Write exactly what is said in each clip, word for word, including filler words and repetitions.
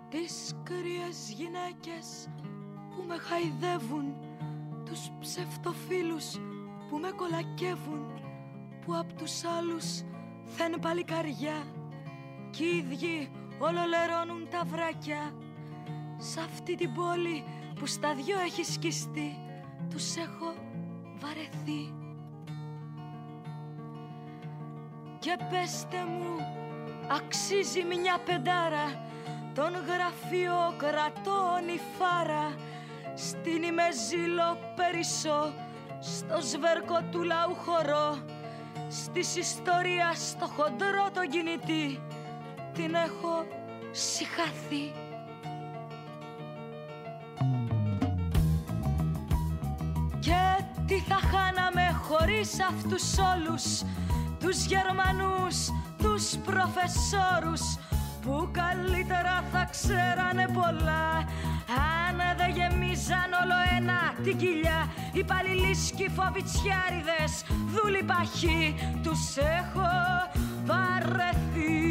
τις κρύες γυναίκες που με χαϊδεύουν, τους ψευτοφίλους που με κολακεύουν, που απ' τους άλλους θεν παλικαριά κι οι ίδιοι ολολερώνουν τα βράκια. Σ' αυτή την πόλη που στα δυο έχει σκιστεί, τους έχω βαρεθεί. Και πέστε μου, αξίζει μια πεντάρα τον γραφειοκρατών η φάρα, στην ημεζήλο περισσό, στο σβέρκο του λαού χορό, στις ιστορίας στο χοντρό το κινητή, την έχω συχαθεί. Και τι θα χάναμε χωρίς αυτούς όλους τους Γερμανούς, τους προφεσόρους, που καλύτερα θα ξέρανε πολλά αν δεν γεμίζαν όλο ένα την κοιλιά. Οι παλιλίσκοι φοβιτσιάριδες δούλοι παχοί, τους έχω βαρεθεί.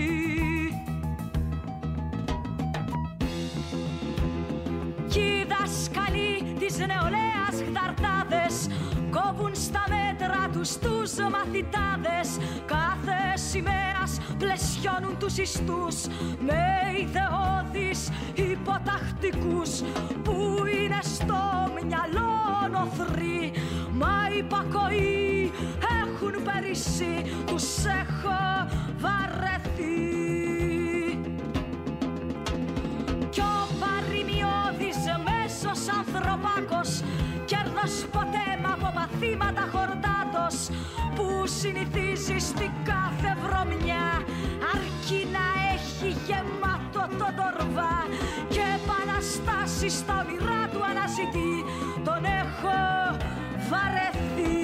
Κι οι δάσκαλοι της νεολαίας χταρτάδες κόβουν στα μέτρα τους τους μαθητάδες, κάθε σημαίας πλαισιώνουν τους ιστούς με ιδεώδεις υποτακτικούς που είναι στο μυαλό νοθροί, μα υπακοοί έχουν περισσεί, τους έχω βαρεθεί. Κι ο παροιμιώδης μέσος ανθρωπάκος, κέρδος ποτέ μ' από παθήματα χορτάτος, που συνηθίζει στην κάθε βρωμιά, αρκεί να έχει γεμάτο το τορβά και επαναστάσεις στα όνειρά του αναζητεί, τον έχω βαρεθεί.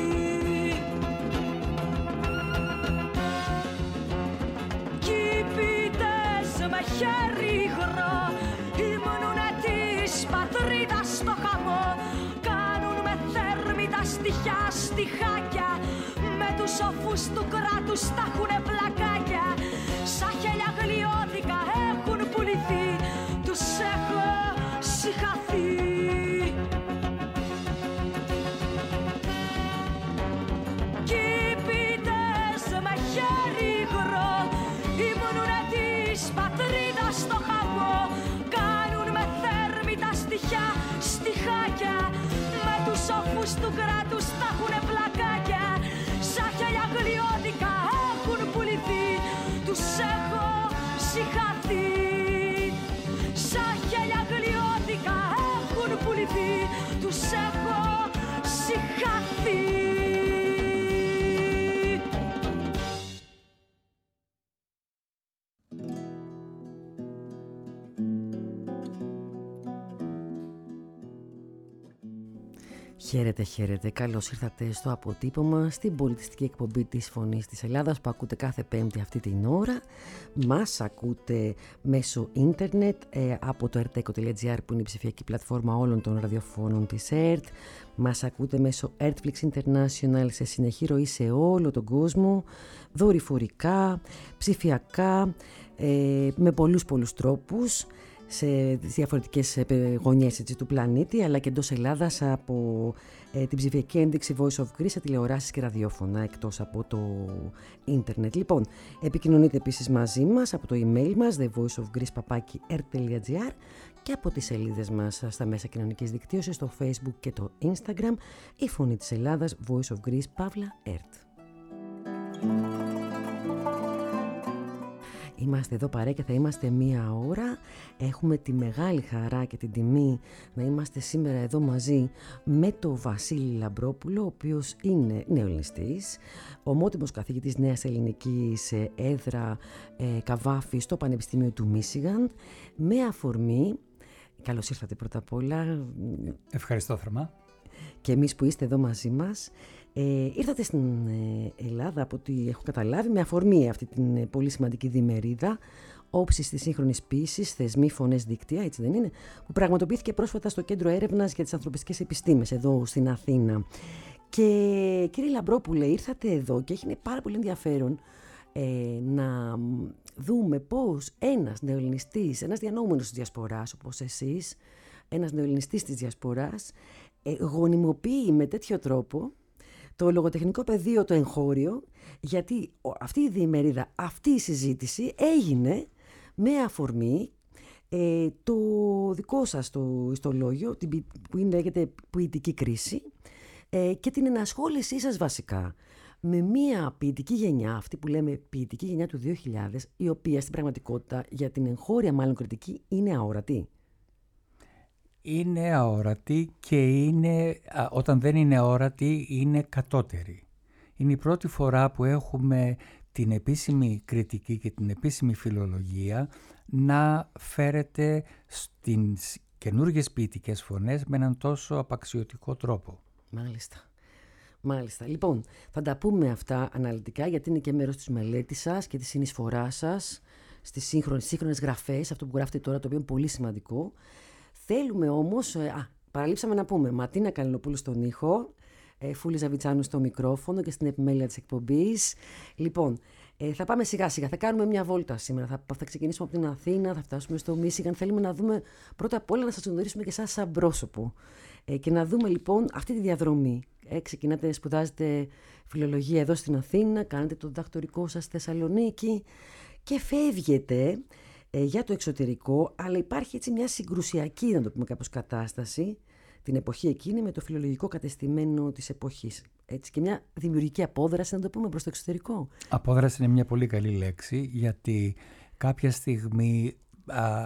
Κι οι ποιητές με χέρι υγρό ήμουνουνε της πατρίδας στο χαμό, κάνουν με θέρμη τα στοιχιά στιχάκια, με τους σοφούς του κράτους τα έχουνε πλακάκια, σαν χέλια γλιώδικα έχουν πουληθεί, τους έχω συχαθεί. Κι οι ποιητές με χέρι υγρό ήμουνουνε της πατρίδας στο χαμό, κάνουν με θέρμη τα στοιχιά στιχάκια, με τους σοφούς του κράτους τα έχουνε πλακάκια, σαν χέλια γλιώδικα έχουν πουληθεί, τους έχω συχαθεί. Σαν χέλια γλιώδικα έχουν πουληθεί, τους έχω συχαθεί. Χαίρετε, χαίρετε. Καλώς ήρθατε στο αποτύπωμα, στην πολιτιστική εκπομπή της Φωνής της Ελλάδας που ακούτε κάθε Πέμπτη αυτή την ώρα. Μας ακούτε μέσω ίντερνετ ε, από το ερτέκο τελεία τζι άρ που είναι η ψηφιακή πλατφόρμα όλων των ραδιοφώνων της ΕΡΤ. Μας ακούτε μέσω Artflix International σε συνεχή ροή σε όλο τον κόσμο, δορυφορικά, ψηφιακά, ε, με πολλούς πολλούς τρόπους, σε διαφορετικές γωνιές έτσι, του πλανήτη, αλλά και εντός Ελλάδας από ε, την ψηφιακή ένδειξη Voice of Greece σε τηλεοράσεις και ραδιόφωνα εκτός από το ίντερνετ. Λοιπόν, επικοινωνείτε επίσης μαζί μας από το email μας the voice of greece παπάκι ερ τελεία τζι άρ και από τις σελίδες μας στα μέσα κοινωνικής δικτύωσης, στο Facebook και το Instagram, η Φωνή της Ελλάδας, Voice of Greece, Παύλα ΕΡΤ. Είμαστε εδώ παρέα και θα είμαστε μία ώρα. Έχουμε τη μεγάλη χαρά και την τιμή να είμαστε σήμερα εδώ μαζί με τον Βασίλη Λαμπρόπουλο, ο οποίος είναι νεοελληνιστής, ομότιμος καθηγητής Νέας Ελληνικής, έδρα ε, Καβάφη στο Πανεπιστήμιο του Μίσιγαν, με αφορμή, καλώς ήρθατε πρώτα απ' όλα. Ευχαριστώ θερμά. Και εμείς που είστε εδώ μαζί μας. Ε, ήρθατε στην Ελλάδα, από ό,τι έχω καταλάβει, με αφορμή αυτή την πολύ σημαντική διμερίδα όψης της σύγχρονης ποίησης, θεσμοί, φωνές, δίκτυα, έτσι δεν είναι, που πραγματοποιήθηκε πρόσφατα στο Κέντρο Έρευνας για τις Ανθρωπιστικές Επιστήμες εδώ στην Αθήνα. Και κύριε Λαμπρόπουλε, ήρθατε εδώ και έχει πάρα πολύ ενδιαφέρον ε, να δούμε πώς ένας νεοελληνιστής, ένας διανοούμενος της διασποράς όπως εσείς, ένας νεοελληνιστής της διασποράς, ε, γονιμοποιεί με τέτοιο τρόπο το λογοτεχνικό πεδίο, το εγχώριο, γιατί αυτή η διημερίδα, αυτή η συζήτηση έγινε με αφορμή ε, το δικό σας το ιστολόγιο, που είναι, λέγεται ποιητική κρίση, ε, και την ενασχόλησή σας βασικά με μια ποιητική γενιά, αυτή που λέμε ποιητική γενιά του δύο χιλιάδες, η οποία στην πραγματικότητα για την εγχώρια μάλλον κριτική είναι αόρατη. Είναι αόρατη και είναι, όταν δεν είναι αόρατη είναι κατώτερη. Είναι η πρώτη φορά που έχουμε την επίσημη κριτική και την επίσημη φιλολογία να φέρεται στις καινούργιες ποιητικές φωνές με έναν τόσο απαξιωτικό τρόπο. Μάλιστα. Μάλιστα. Λοιπόν, θα τα πούμε αυτά αναλυτικά, γιατί είναι και μέρος της μελέτης σας και της συνεισφοράς σας στις σύγχρονες, σύγχρονες γραφές, αυτό που γράφετε τώρα, το οποίο είναι πολύ σημαντικό. Θέλουμε όμως, α, παραλείψαμε να πούμε, Ματίνα Καλινοπούλου στον ήχο, ε, Φούλη Ζαβιτσάνου στο μικρόφωνο και στην επιμέλεια της εκπομπής. Λοιπόν, ε, θα πάμε σιγά σιγά, θα κάνουμε μια βόλτα σήμερα, θα, θα ξεκινήσουμε από την Αθήνα, θα φτάσουμε στο Μίσιγαν. Θέλουμε να δούμε πρώτα απ' όλα να σας γνωρίσουμε και εσάς σαν πρόσωπο ε, και να δούμε λοιπόν αυτή τη διαδρομή. Ε, ξεκινάτε, σπουδάζετε φιλολογία εδώ στην Αθήνα, κάνετε το διδακτορικό σας στη Θεσσαλονίκη και φεύγετε ε, για το εξωτερικό, αλλά υπάρχει έτσι μια συγκρουσιακή, να το πούμε κάπως, κατάσταση την εποχή εκείνη με το φιλολογικό κατεστημένο της εποχής. Έτσι, και μια δημιουργική απόδραση, να το πούμε, προς το εξωτερικό. Απόδραση είναι μια πολύ καλή λέξη, γιατί κάποια στιγμή α,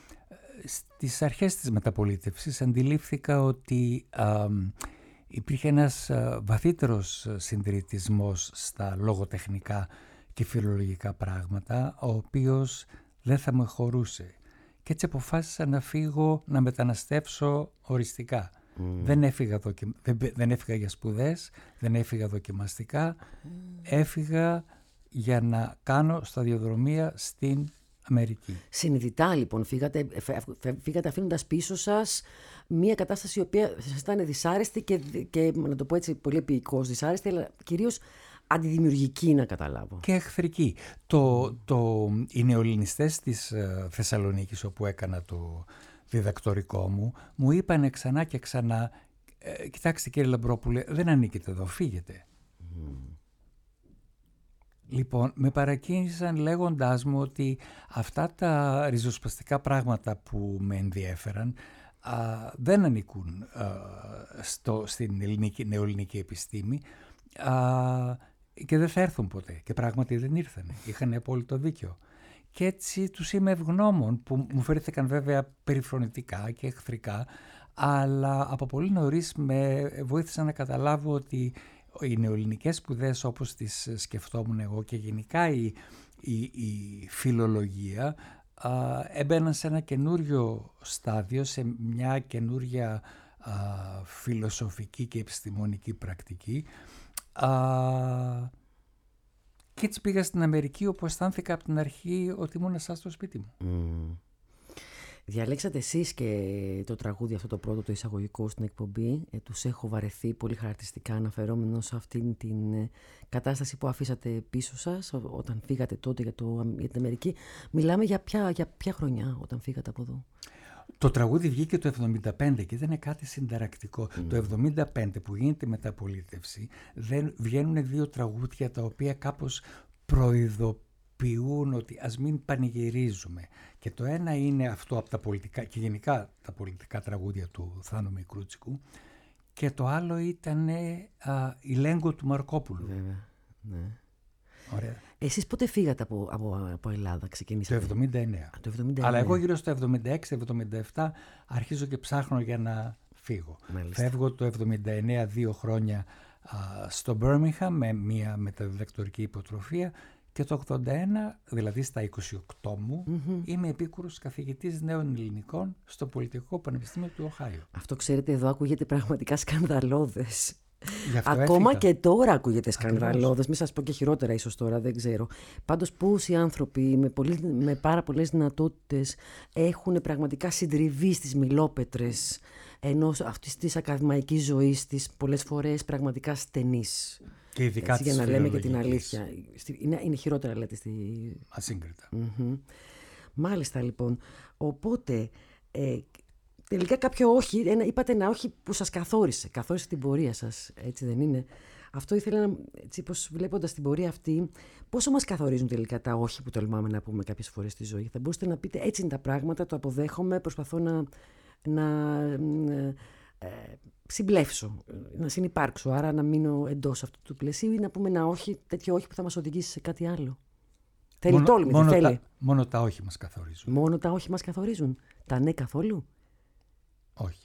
στις αρχές της μεταπολίτευσης αντιλήφθηκα ότι α, υπήρχε ένας α, βαθύτερος συντηρητισμός στα λογοτεχνικά και φιλολογικά πράγματα, ο οποίος δεν θα με χωρούσε. Και έτσι αποφάσισα να φύγω, να μεταναστεύσω οριστικά. Mm. Δεν, έφυγα δοκι... δεν, δεν έφυγα για σπουδές, δεν έφυγα δοκιμαστικά, mm. έφυγα για να κάνω σταδιοδρομία στην Αμερική. Συνειδητά λοιπόν φύγατε, φύγατε αφήνοντας πίσω σας μια κατάσταση η οποία σας ήταν δυσάρεστη και, και να το πω έτσι πολύ επίοικος δυσάρεστη, αλλά κυρίως αντιδημιουργική, να καταλάβω. Και εχθρική. Το, το, οι νεοελληνιστές της uh, Θεσσαλονίκης, όπου έκανα το διδακτορικό μου, μου είπαν ξανά και ξανά ε, κοιτάξτε κύριε Λαμπρόπουλε, δεν ανήκετε εδώ, φύγετε. Mm. Λοιπόν, με παρακίνησαν λέγοντάς μου ότι αυτά τα ριζοσπαστικά πράγματα που με ενδιέφεραν α, δεν ανήκουν α, στο, στην ελληνική, νεοελληνική επιστήμη α, και δεν θα έρθουν ποτέ. Και πράγματι δεν ήρθανε. Είχαν απόλυτο δίκιο. Και έτσι τους είμαι ευγνώμων, που μου φέρθηκαν βέβαια περιφρονητικά και εχθρικά, αλλά από πολύ νωρίς με βοήθησαν να καταλάβω ότι οι νεοελληνικές σπουδές, όπως τις σκεφτόμουν εγώ, και γενικά η, η, η φιλολογία α, έμπαιναν σε ένα καινούριο στάδιο, σε μια καινούρια α, φιλοσοφική και επιστημονική πρακτική. Α, και έτσι πήγα στην Αμερική, όπου αισθάνθηκα από την αρχή ότι ήμουν εσάς στο σπίτι μου. Mm. Διαλέξατε εσείς και το τραγούδι αυτό το πρώτο, το εισαγωγικό στην εκπομπή. Ε, τους έχω βαρεθεί, πολύ χαρακτηριστικά αναφερόμενο σε αυτήν την ε, κατάσταση που αφήσατε πίσω σας ό, όταν φύγατε τότε για, το, για την Αμερική. Μιλάμε για ποια, για ποια χρονιά όταν φύγατε από εδώ? Το τραγούδι βγήκε το εβδομήντα πέντε και δεν είναι κάτι συνταρακτικό. Mm. Το εβδομήντα πέντε που γίνεται η μεταπολίτευση, δεν βγαίνουν δύο τραγούδια τα οποία κάπως προειδοποιούν ότι ας μην πανηγυρίζουμε. Και το ένα είναι αυτό από τα πολιτικά και γενικά τα πολιτικά τραγούδια του Θάνου Μικρούτσικου, και το άλλο ήταν α, η Λέγκο του Μαρκόπουλου. Βέβαια, ναι. Ωραία. Εσείς πότε φύγατε από, από, από Ελλάδα, ξεκινήσατε? Το εβδομήντα εννέα. Το εβδομήντα εννέα. Αλλά εγώ γύρω στο εβδομήντα έξι εβδομήντα επτά αρχίζω και ψάχνω για να φύγω. Μάλιστα. Φεύγω το εβδομήντα εννέα, δύο χρόνια α, στο Birmingham με μια μεταδιδακτορική υποτροφία, και το ογδόντα ένα, δηλαδή στα είκοσι οκτώ μου, mm-hmm. είμαι επίκουρος καθηγητής νέων ελληνικών στο Πολιτικό Πανεπιστήμιο του Οχάιο. Αυτό, ξέρετε, εδώ ακούγεται πραγματικά σκανδαλώδες. Ακόμα έφυγα. Και τώρα ακούγεται σκανδαλώδες. Μην σας πω και χειρότερα ίσως τώρα, δεν ξέρω. Πάντως πόσοι άνθρωποι με, πολύ, με πάρα πολλές δυνατότητες έχουν πραγματικά συντριβεί στις μιλόπετρες ενός αυτής της ακαδημαϊκής ζωής της, πολλές φορές πραγματικά στενής. Και ειδικά έτσι, για να λέμε και την φιλολογικής. αλήθεια. Είναι, είναι χειρότερα, λέτε, στη... Ασύγκριτα. Mm-hmm. Μάλιστα, λοιπόν. Οπότε, ε, τελικά κάποιο όχι, ένα, είπατε ένα όχι που σας καθόρισε, καθόρισε την πορεία σας, έτσι δεν είναι? Αυτό ήθελα να, έτσι, πως βλέποντας την πορεία αυτή, πόσο μας καθορίζουν τελικά τα όχι που τολμάμε να πούμε κάποιες φορές στη ζωή? Θα μπορούσατε να πείτε, έτσι είναι τα πράγματα, το αποδέχομαι, προσπαθώ να, να ε, συμπλέψω, να συνυπάρξω, άρα να μείνω εντός αυτού του πλαισίου, ή να πούμε ένα όχι, τέτοιο όχι που θα μας οδηγήσει σε κάτι άλλο? Θέλει μόνο, τόλμη, μόνο, θέλει. τα, μόνο τα όχι μας καθορίζουν. Μόνο τα όχι μας καθορίζουν. Τα ναι καθόλου? Όχι.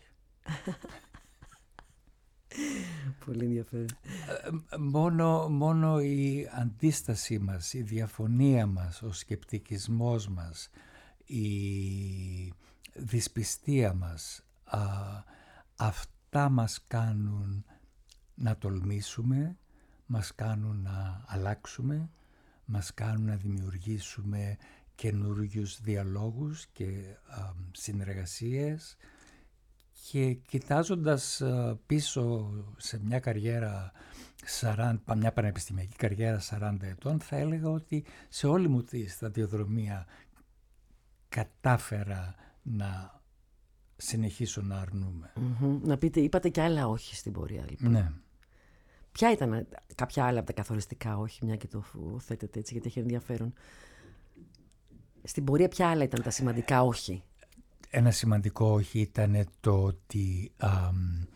Πολύ ενδιαφέρον. Ε, μόνο, μόνο η αντίστασή μας, η διαφωνία μας, ο σκεπτικισμός μας, η δυσπιστία μας, α, αυτά μας κάνουν να τολμήσουμε, μας κάνουν να αλλάξουμε, μας κάνουν να δημιουργήσουμε καινούριους διαλόγους και α, συνεργασίες, και κοιτάζοντας α, πίσω σε μια καριέρα σαράντα, μια πανεπιστημιακή καριέρα σαράντα ετών, θα έλεγα ότι σε όλη μου τη σταδιοδρομία κατάφερα να συνεχίσω να αρνούμε. Mm-hmm. Να πείτε, είπατε και άλλα όχι στην πορεία, λοιπόν. Ναι. Ποια ήταν κάποια άλλα από τα καθοριστικά όχι, μια και το θέτετε έτσι, γιατί έχει ενδιαφέρον? Στην πορεία ποια άλλα ήταν τα σημαντικά όχι? Ένα σημαντικό όχι ήταν το ότι α,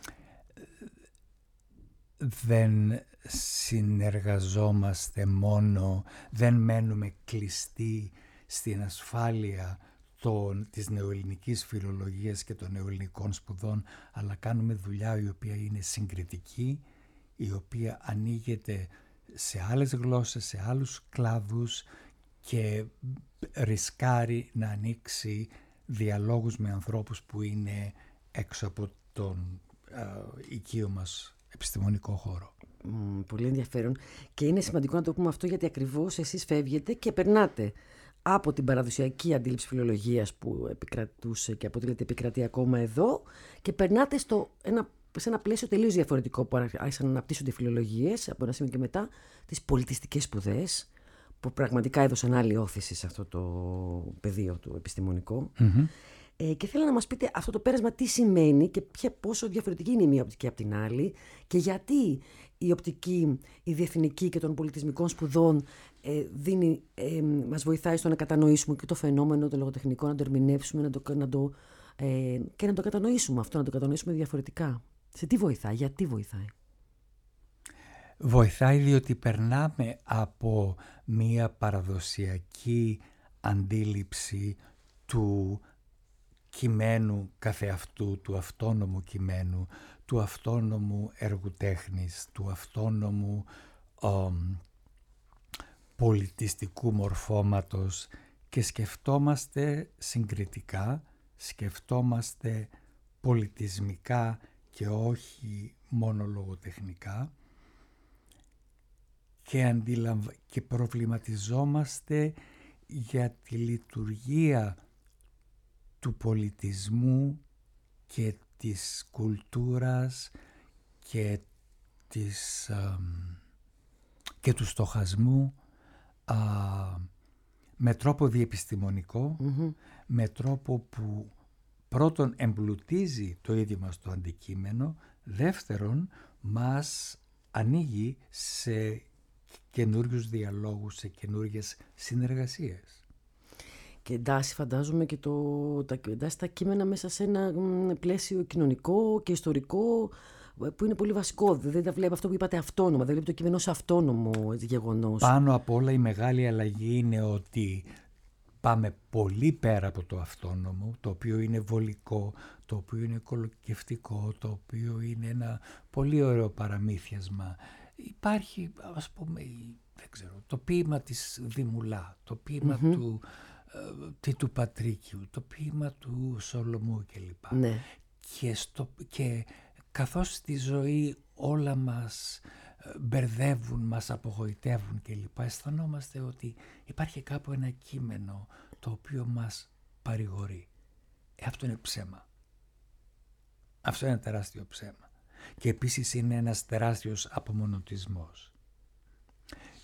δεν συνεργαζόμαστε μόνο, δεν μένουμε κλειστοί στην ασφάλεια των, της νεοελληνικής φιλολογίας και των νεοελληνικών σπουδών, αλλά κάνουμε δουλειά η οποία είναι συγκριτική, η οποία ανοίγεται σε άλλες γλώσσες, σε άλλους κλάδους και ρισκάρει να ανοίξει διαλόγους με ανθρώπους που είναι έξω από τον α, οικείο μας επιστημονικό χώρο. Mm, πολύ ενδιαφέρον. Και είναι σημαντικό να το πούμε αυτό, γιατί ακριβώς εσείς φεύγετε και περνάτε από την παραδοσιακή αντίληψη φιλολογίας που επικρατούσε και αποτελείται επικρατεί ακόμα εδώ, και περνάτε στο ένα, σε ένα πλαίσιο τελείως διαφορετικό που άρχισαν να αναπτύσσονται οι φιλολογίες από ένα σημείο και μετά, τις πολιτιστικές σπουδές, που πραγματικά έδωσαν άλλη όθηση σε αυτό το πεδίο του επιστημονικό. Mm-hmm. Ε, και θέλω να μας πείτε αυτό το πέρασμα τι σημαίνει και ποια, πόσο διαφορετική είναι η μία οπτική από την άλλη, και γιατί η οπτική, η διεθνική και των πολιτισμικών σπουδών ε, δίνει, ε, μας βοηθάει στο να κατανοήσουμε και το φαινόμενο, το λογοτεχνικό, να το ερμηνεύσουμε, να το, να το, ε, και να το κατανοήσουμε αυτό, να το κατανοήσουμε διαφορετικά. Σε τι βοηθάει, γιατί βοηθάει? Βοηθάει διότι περνάμε από μία παραδοσιακή αντίληψη του κειμένου καθεαυτού, του αυτόνομου κειμένου, του αυτόνομου έργου τέχνης, του αυτόνομου ο, πολιτιστικού μορφώματος, και σκεφτόμαστε συγκριτικά, σκεφτόμαστε πολιτισμικά και όχι μόνο λογοτεχνικά, και, αντιλαμβ... και προβληματιζόμαστε για τη λειτουργία του πολιτισμού και της κουλτούρας και, της, α, και του στοχασμού α, με τρόπο διεπιστημονικό, mm-hmm. με τρόπο που πρώτον εμπλουτίζει το ίδιο μας το αντικείμενο, δεύτερον μας ανοίγει σε καινούριους διαλόγους, σε καινούριες συνεργασίες. Και εντάσσει, φαντάζομαι, και το, τα, εντάσσει τα κείμενα μέσα σε ένα πλαίσιο κοινωνικό και ιστορικό που είναι πολύ βασικό. Δεν τα βλέπει αυτό που είπατε αυτόνομα, δεν βλέπει το κείμενο ως αυτόνομο γεγονός. Πάνω απ' όλα η μεγάλη αλλαγή είναι ότι πάμε πολύ πέρα από το αυτόνομο, το οποίο είναι βολικό, το οποίο είναι κολοκευτικό, το οποίο είναι ένα πολύ ωραίο παραμύθιασμα. Υπάρχει, ας πούμε, δεν ξέρω, το ποίημα της Δημουλά, το ποίημα mm-hmm. του ε, του Πατρίκιου, το ποίημα του Σολομού κλπ. Ναι. Και, στο, και καθώς στη ζωή όλα μας μπερδεύουν, μας απογοητεύουν κλπ, αισθανόμαστε ότι υπάρχει κάπου ένα κείμενο το οποίο μας παρηγορεί. Ε, αυτό είναι ψέμα. Αυτό είναι ένα τεράστιο ψέμα. Και επίσης είναι ένας τεράστιος απομονωτισμός.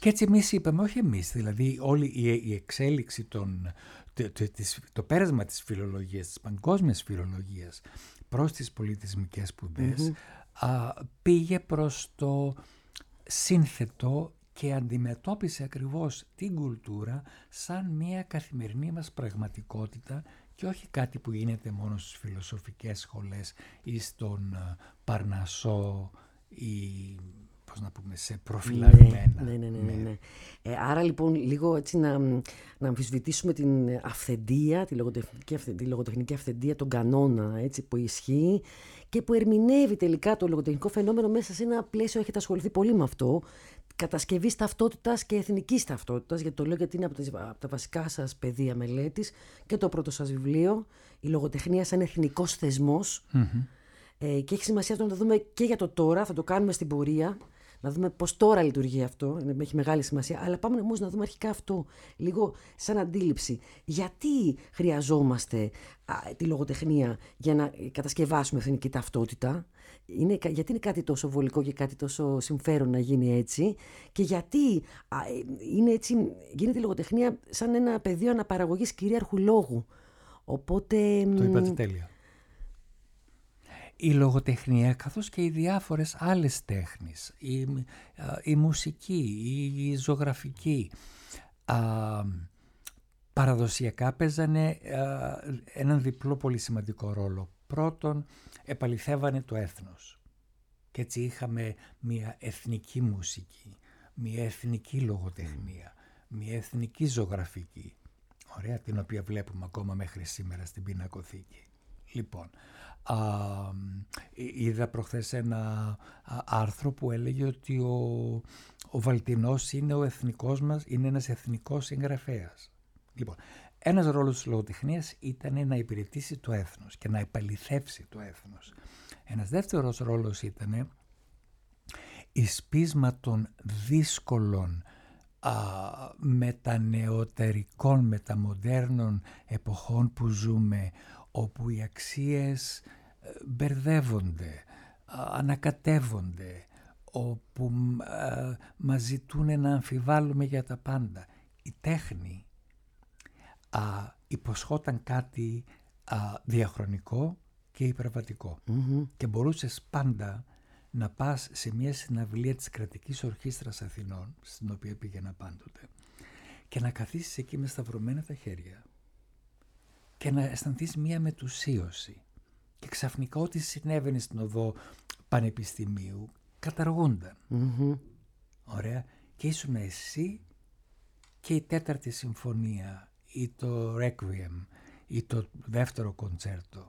Και έτσι εμείς είπαμε, όχι εμείς, δηλαδή όλη η, η εξέλιξη, των, το, το, το, το πέρασμα της φιλολογίας, της παγκόσμιας φιλολογίας προς τις πολιτισμικές σπουδές, mm-hmm. α, πήγε προς το σύνθετο και αντιμετώπισε ακριβώς την κουλτούρα σαν μια καθημερινή μας πραγματικότητα και όχι κάτι που γίνεται μόνο στις φιλοσοφικές σχολές ή στον Παρνασσό ή πώς να πούμε, σε προφυλαγμένα. Ναι, ναι, ναι, ναι, ναι. Ε, άρα λοιπόν λίγο έτσι να, να αμφισβητήσουμε την αυθεντία, τη λογοτεχνική, τη λογοτεχνική αυθεντία, τον κανόνα έτσι, που ισχύει και που ερμηνεύει τελικά το λογοτεχνικό φαινόμενο μέσα σε ένα πλαίσιο, έχετε ασχοληθεί πολύ με αυτό, κατασκευής ταυτότητας και εθνικής ταυτότητας, γιατί το λέω γιατί είναι από, τις, από τα βασικά σας πεδία μελέτης και το πρώτο σας βιβλίο, η λογοτεχνία σαν εθνικός θεσμός. Mm-hmm. Ε, και έχει σημασία αυτό να το δούμε και για το τώρα, θα το κάνουμε στην πορεία, να δούμε πώς τώρα λειτουργεί αυτό, έχει μεγάλη σημασία, αλλά πάμε όμως να δούμε αρχικά αυτό, λίγο σαν αντίληψη. Γιατί χρειαζόμαστε α, τη λογοτεχνία για να κατασκευάσουμε εθνική ταυτότητα, είναι, γιατί είναι κάτι τόσο βολικό και κάτι τόσο συμφέρον να γίνει έτσι και γιατί α, είναι έτσι, γίνεται η λογοτεχνία σαν ένα πεδίο αναπαραγωγής κυρίαρχου λόγου. Οπότε... Το είπατε τέλεια. Η λογοτεχνία καθώς και οι διάφορες άλλες τέχνες, η, η μουσική, η, η ζωγραφική, α, παραδοσιακά παίζανε α, έναν διπλό πολύ σημαντικό ρόλο. Πρώτον, επαληθεύανε το έθνος και έτσι είχαμε μια εθνική μουσική, μια εθνική λογοτεχνία, μια εθνική ζωγραφική, ωραία, την οποία βλέπουμε ακόμα μέχρι σήμερα στην Πινακοθήκη. Λοιπόν, α, είδα προχθές ένα α, άρθρο που έλεγε ότι ο, ο Βαλτινός είναι ο εθνικός μας, είναι ένας εθνικός συγγραφέας. Λοιπόν, ένας ρόλος της λογοτεχνίας ήταν να υπηρετήσει το έθνος και να επαληθεύσει το έθνος. Ένας δεύτερος ρόλος ήταν εις πείσμα των δύσκολων α, μετανεωτερικών, μεταμοντέρνων εποχών που ζούμε, όπου οι αξίες μπερδεύονται, ανακατεύονται, όπου α, μας ζητούν να αμφιβάλλουμε για τα πάντα. Η τέχνη α, υποσχόταν κάτι α, διαχρονικό και υπερβατικό. Mm-hmm. Και μπορούσες πάντα να πας σε μια συναυλία της Κρατικής Ορχήστρας Αθηνών, στην οποία πήγαινα πάντοτε, και να καθίσεις εκεί με σταυρωμένα τα χέρια και να αισθανθείς μία μετουσίωση. Και ξαφνικά ό,τι συνέβαινε στην οδό πανεπιστημίου καταργούνταν. Mm-hmm. Ωραία. Και ήσουν εσύ και η τέταρτη συμφωνία ή το Requiem ή το δεύτερο κοντσέρτο.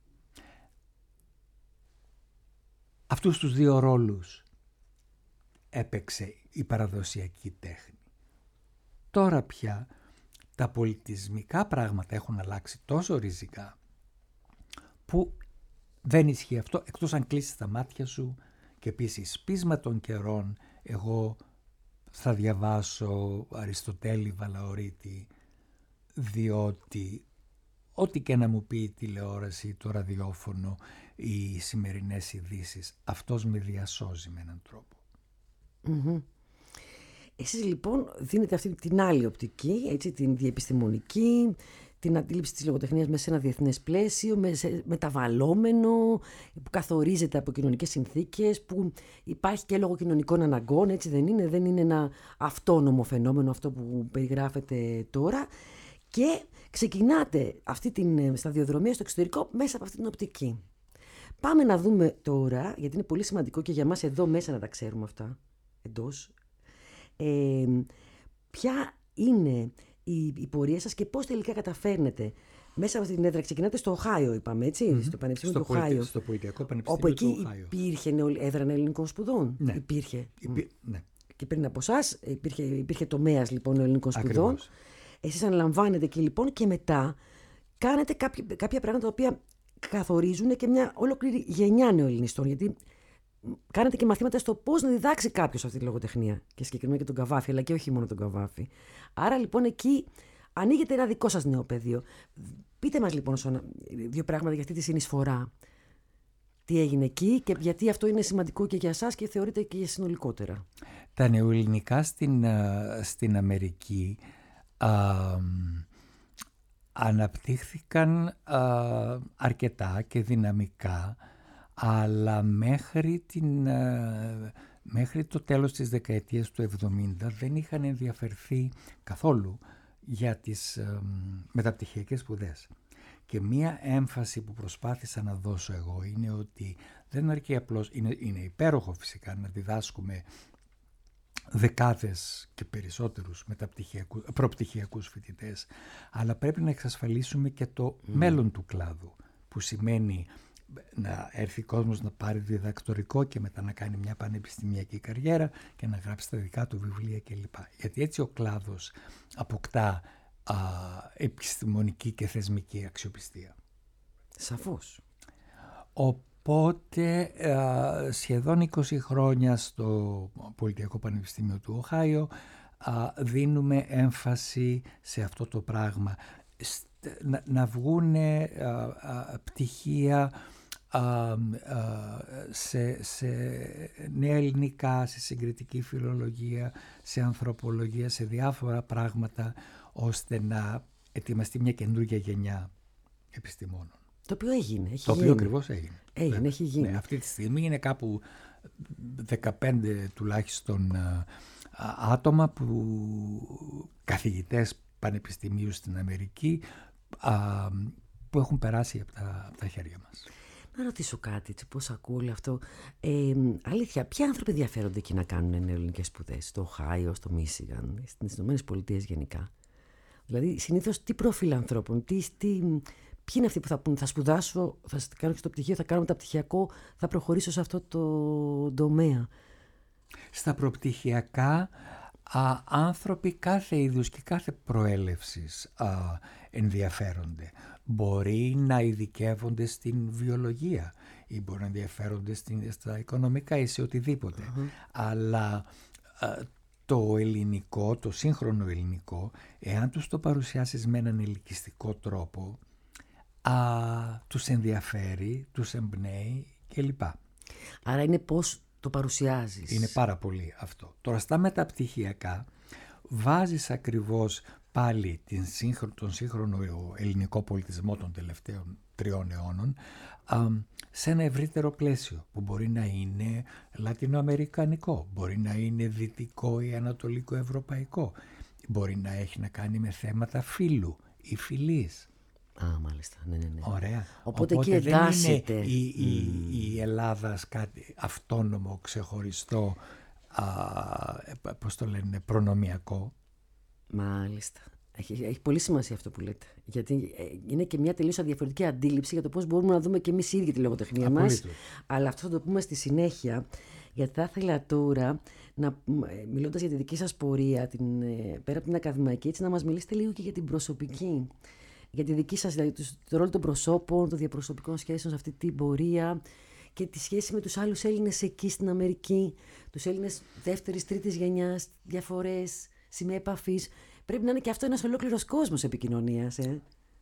Αυτούς τους δύο ρόλους έπαιξε η παραδοσιακή τέχνη. Τώρα πια τα πολιτισμικά πράγματα έχουν αλλάξει τόσο ριζικά που δεν ισχύει αυτό, εκτός αν κλείσεις τα μάτια σου και πεις εις πείσμα των καιρών εγώ θα διαβάσω Αριστοτέλη, Βαλαωρίτη, διότι ό,τι και να μου πει η τηλεόραση, το ραδιόφωνο, οι σημερινές ειδήσεις, αυτός με διασώζει με έναν τρόπο. Mm-hmm. Εσείς λοιπόν δίνετε αυτή την άλλη οπτική, έτσι, την διεπιστημονική, την αντίληψη της λογοτεχνίας μέσα σε ένα διεθνές πλαίσιο, μεταβαλλόμενο, που καθορίζεται από κοινωνικές συνθήκες, που υπάρχει και λόγω κοινωνικών αναγκών, έτσι δεν είναι, δεν είναι ένα αυτόνομο φαινόμενο αυτό που περιγράφεται τώρα. Και ξεκινάτε αυτή την σταδιοδρομία στο εξωτερικό μέσα από αυτή την οπτική. Πάμε να δούμε τώρα, γιατί είναι πολύ σημαντικό και για μας εδώ μέσα να τα ξέρουμε αυτά, εντός, ε, ποια είναι η, η πορεία σας και πώς τελικά καταφέρνετε μέσα από αυτή την έδρα. Ξεκινάτε στο Οχάιο, είπαμε, έτσι, mm-hmm. στο Πανεπιστήμιο του Οχάιο. Στο Πολιτιακό Πανεπιστήμιο του Οχάιο. Όπου εκεί υπήρχε έδρα ελληνικών σπουδών. Ναι. Υπήρχε. Υπή... Ναι. Και πριν από εσάς υπήρχε, υπήρχε τομέας λοιπόν ελληνικών σπουδών. Ακριβώς. Εσείς αναλαμβάνετε εκεί λοιπόν και μετά κάνετε κάποια, κάποια πράγματα τα οποία καθορίζουν και μια ολόκληρη γενιά νεοελληνιστών. Γιατί κάνετε και μαθήματα στο πώς να διδάξει κάποιος αυτή τη λογοτεχνία. Και συγκεκριμένα και τον Καβάφη, αλλά και όχι μόνο τον Καβάφη. Άρα λοιπόν εκεί ανοίγεται ένα δικό σας νέο πεδίο. Πείτε μας λοιπόν δύο πράγματα για αυτή τη συνεισφορά. τι έγινε εκεί και γιατί αυτό είναι σημαντικό και για εσάς και θεωρείται και για συνολικότερα. Τα νεοελληνικά στην, στην Αμερική α, αναπτύχθηκαν α, αρκετά και δυναμικά, αλλά μέχρι, την, α, μέχρι το τέλος της δεκαετίας του εβδομήντα δεν είχαν ενδιαφερθεί καθόλου για τις α, μεταπτυχιακές σπουδές. Και μία έμφαση που προσπάθησα να δώσω εγώ είναι ότι δεν αρκεί απλώς, είναι, είναι υπέροχο φυσικά να διδάσκουμε δεκάδες και περισσότερους προπτυχιακούς φοιτητές, αλλά πρέπει να εξασφαλίσουμε και το mm. μέλλον του κλάδου, που σημαίνει να έρθει κόσμος να πάρει διδακτορικό και μετά να κάνει μια πανεπιστημιακή καριέρα και να γράψει τα δικά του βιβλία κλπ. Γιατί έτσι ο κλάδος αποκτά α, επιστημονική και θεσμική αξιοπιστία. Σαφώς. Οπότε σχεδόν είκοσι χρόνια στο Πολιτιακό Πανεπιστήμιο του Οχάιο δίνουμε έμφαση σε αυτό το πράγμα. Να, να βγουν πτυχία σε, σε νέα ελληνικά, σε συγκριτική φιλολογία, σε ανθρωπολογία, σε διάφορα πράγματα, ώστε να ετοιμαστεί μια καινούργια γενιά επιστημόνων. Το οποίο έγινε. Έχει το γίνει. οποίο ακριβώς έγινε. Έγινε, ναι, έχει γίνει. Ναι, αυτή τη στιγμή είναι κάπου δεκαπέντε τουλάχιστον άτομα που καθηγητές πανεπιστημίου στην Αμερική α, που έχουν περάσει από τα, από τα χέρια μας. Να ρωτήσω κάτι, έτσι, πώς ακούω όλο αυτό. Ε, αλήθεια, ποιοι άνθρωποι ενδιαφέρονται εκεί να κάνουν νεοελληνικές σπουδές, στο Οχάιο, στο Μίσιγαν, στις ΗΠΑ γενικά? Δηλαδή, συνήθως τι προφίλ ανθρώπων, τι, τι, ποιοι είναι αυτοί που θα πούν, θα σπουδάσω, θα κάνω και στο πτυχίο, θα κάνω μεταπτυχιακό, θα προχωρήσω σε αυτό το τομέα? Στα προπτυχιακά, α, άνθρωποι κάθε είδους και κάθε προέλευσης α, ενδιαφέρονται. Μπορεί να ειδικεύονται στην βιολογία ή μπορεί να ενδιαφέρονται στην, στα οικονομικά ή σε οτιδήποτε. Mm-hmm. Αλλά α, το ελληνικό, το σύγχρονο ελληνικό, εάν τους το παρουσιάσεις με έναν ελκυστικό τρόπο, α, τους ενδιαφέρει, τους εμπνέει κλπ. Άρα είναι πώς το παρουσιάζεις. Είναι πάρα πολύ αυτό. Τώρα στα μεταπτυχιακά βάζεις ακριβώς πάλι την σύγχρονο, τον σύγχρονο ελληνικό πολιτισμό των τελευταίων τριών αιώνων α, σε ένα ευρύτερο πλαίσιο που μπορεί να είναι λατινοαμερικανικό, μπορεί να είναι δυτικό ή ανατολικό ευρωπαϊκό, μπορεί να έχει να κάνει με θέματα φύλου ή φυλής. Α, μάλιστα. Ναι, ναι, ναι. Ωραία. Οπότε, Οπότε εκεί δεν εντάσσεται. είναι η, η, mm. η Ελλάδα κάτι αυτόνομο, ξεχωριστό, α, πώς το λένε, προνομιακό. Μάλιστα. Έχει, έχει πολύ σημασία αυτό που λέτε. Γιατί είναι και μια τελείως διαφορετική αντίληψη για το πώς μπορούμε να δούμε και εμείς οι ίδιοι τη λογοτεχνία μας. Αλλά αυτό θα το πούμε στη συνέχεια. Γιατί θα ήθελα τώρα, να, μιλώντας για τη δική σας πορεία, την, πέρα από την ακαδημαϊκή, έτσι, να μας μιλήσετε λίγο και για την προσωπική. Για τη δική σας, δηλαδή, το ρόλο των προσώπων, των διαπροσωπικών σχέσεων σε αυτή την πορεία και τη σχέση με τους άλλους Έλληνες εκεί στην Αμερική, τους Έλληνες δεύτερης, τρίτης γενιάς, διαφορές, σημεία επαφής. Πρέπει να είναι και αυτό ένας ολόκληρος κόσμος επικοινωνίας. Ε.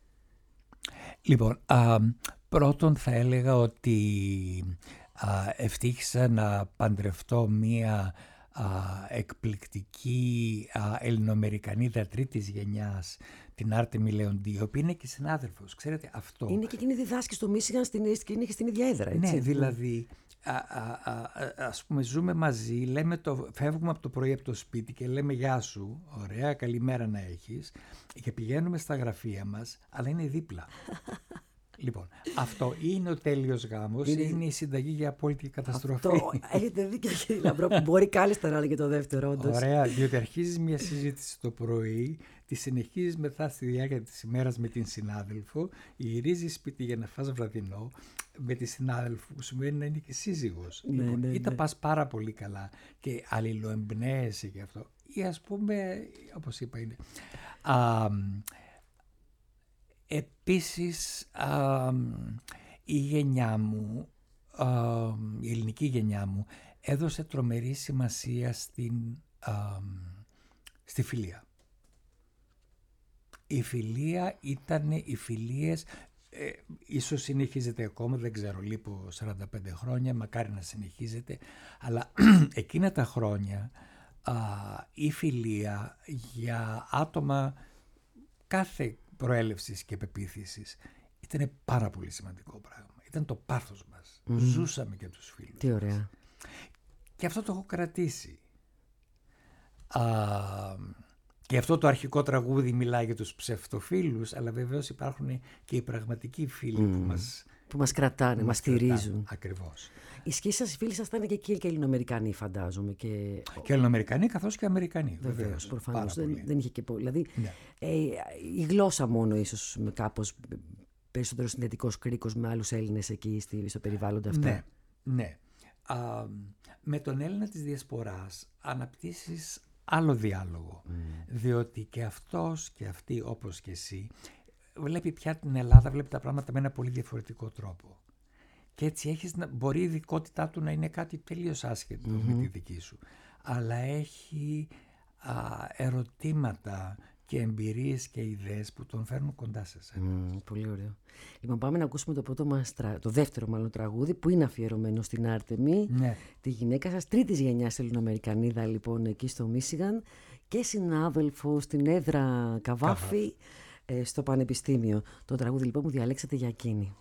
Λοιπόν, α, πρώτον θα έλεγα ότι α, ευτύχησα να παντρευτώ μία α, εκπληκτική α, Ελληνοαμερικανίδα τρίτης γενιάς, την Άρτεμι Λεοντή, η οποία είναι και συνάδελφος. Ξέρετε αυτό. Είναι και εκείνη διδάσκει στο Μίσιγαν και είναι και στην ίδια έδρα, έτσι. Ναι, δηλαδή, α, α, α, ας πούμε, ζούμε μαζί, λέμε το, φεύγουμε από το πρωί από το σπίτι και λέμε γεια σου, ωραία, καλημέρα να έχεις, και πηγαίνουμε στα γραφεία μας, αλλά είναι δίπλα. Λοιπόν, αυτό είναι ο τέλειος γάμος, είναι, είναι η συνταγή για απόλυτη καταστροφή. Αυτό, έχετε δίκιο, κύριε Λαμπρό, που μπορεί κάλλιστα να είναι και το δεύτερο, όντως. Ωραία, διότι αρχίζεις μια συζήτηση το πρωί, τη συνεχίζεις μετά στη διάρκεια της ημέρας με την συνάδελφο, γυρίζεις σπίτι για να φας βραδινό με τη συνάδελφο, που σημαίνει να είναι και σύζυγος. Ναι, λοιπόν, ναι, ναι. Ή τα πας πάρα πολύ καλά και αλληλοεμπνέεσαι και αυτό, ή ας πούμε, όπως είπα, είναι... Α, επίσης, α, η γενιά μου, α, η ελληνική γενιά μου, έδωσε τρομερή σημασία στην, α, στη φιλία. Η φιλία ήταν οι φιλίες, Ε, ίσως συνεχίζεται ακόμα, δεν ξέρω, λείπω σαράντα πέντε χρόνια, μακάρι να συνεχίζεται, αλλά εκείνα τα χρόνια α, η φιλία για άτομα κάθε προέλευσης και πεποίθησης ήταν πάρα πολύ σημαντικό πράγμα. Ήταν το πάθος μας. Mm. Ζούσαμε και τους φίλους. Τι ωραία. Μας. Και αυτό το έχω κρατήσει. Α, και αυτό το αρχικό τραγούδι μιλάει για τους ψευτοφίλους, αλλά βεβαίως υπάρχουν και οι πραγματικοί φίλοι mm. που μας... που μας κρατάνε, που μας στηρίζουν. Ακριβώς. Οι σχέσεις σας, οι φίλοι σας ήταν και εκεί και Ελληνοαμερικανοί, φαντάζομαι. Και, και Ελληνοαμερικανοί καθώς και Αμερικανοί. Βεβαίως, προφανώς. Δεν, δεν είχε και πολύ. Δηλαδή, ναι. ε, η γλώσσα μόνο ίσως με κάπως περισσότερο συνδετικός κρίκος με άλλους Έλληνες εκεί στη, στο περιβάλλον αυτό. Ναι, ναι. Α, με τον Έλληνα της Διασποράς αναπτύσσεις άλλο διάλογο. Mm. Διότι και αυτός και αυτή όπως και εσύ βλέπει πια την Ελλάδα, βλέπει τα πράγματα με ένα πολύ διαφορετικό τρόπο. Και έτσι έχεις, μπορεί η ειδικότητά του να είναι κάτι τελείως άσχετο mm-hmm. με τη δική σου. Αλλά έχει α, ερωτήματα και εμπειρίες και ιδέες που τον φέρνουν κοντά σε εσένα. Mm, πολύ ωραίο. Λοιπόν, πάμε να ακούσουμε το πρώτο μας, το δεύτερο μάλλον τραγούδι που είναι αφιερωμένο στην Άρτεμη, ναι. τη γυναίκα σας, τρίτης γενιάς Ελληνοαμερικανίδα λοιπόν εκεί στο Μίσιγαν και συνάδελφο στην έδρα Καβάφη ε, στο Πανεπιστήμιο. Το τραγούδι λοιπόν που διαλέξατε για εκείνη.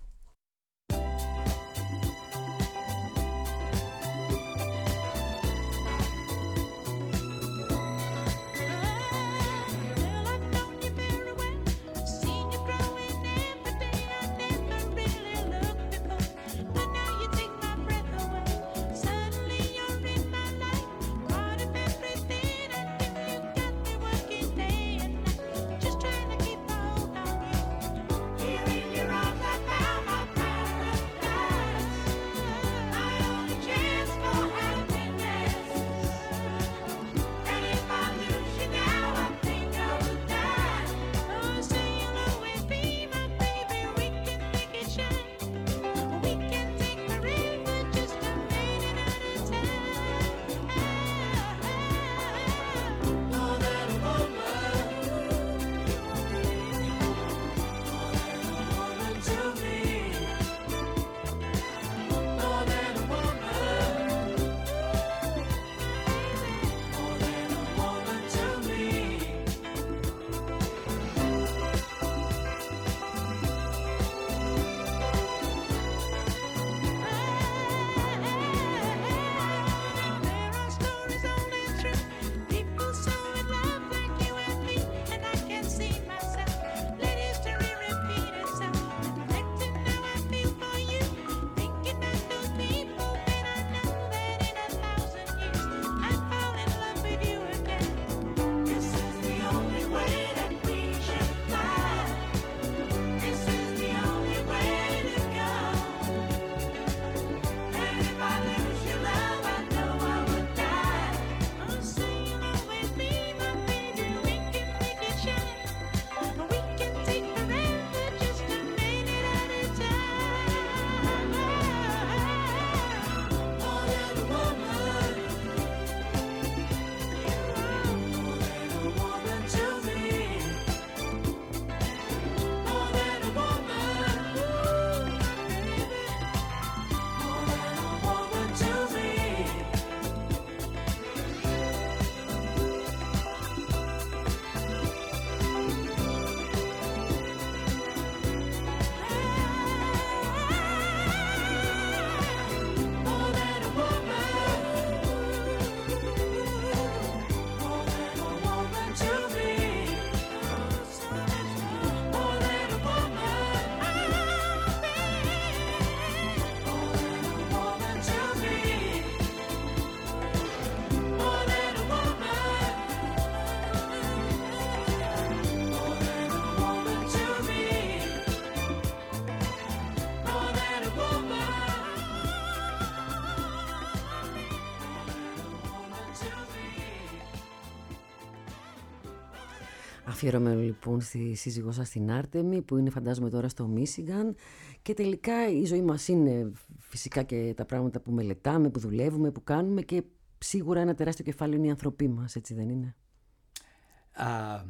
Αφιερωμένο λοιπόν στη σύζυγό σας στην Άρτεμη που είναι φαντάζομαι τώρα στο Μίσιγαν και τελικά η ζωή μας είναι φυσικά και τα πράγματα που μελετάμε, που δουλεύουμε, που κάνουμε και σίγουρα ένα τεράστιο κεφάλαιο είναι οι άνθρωποι μας, έτσι δεν είναι? Α,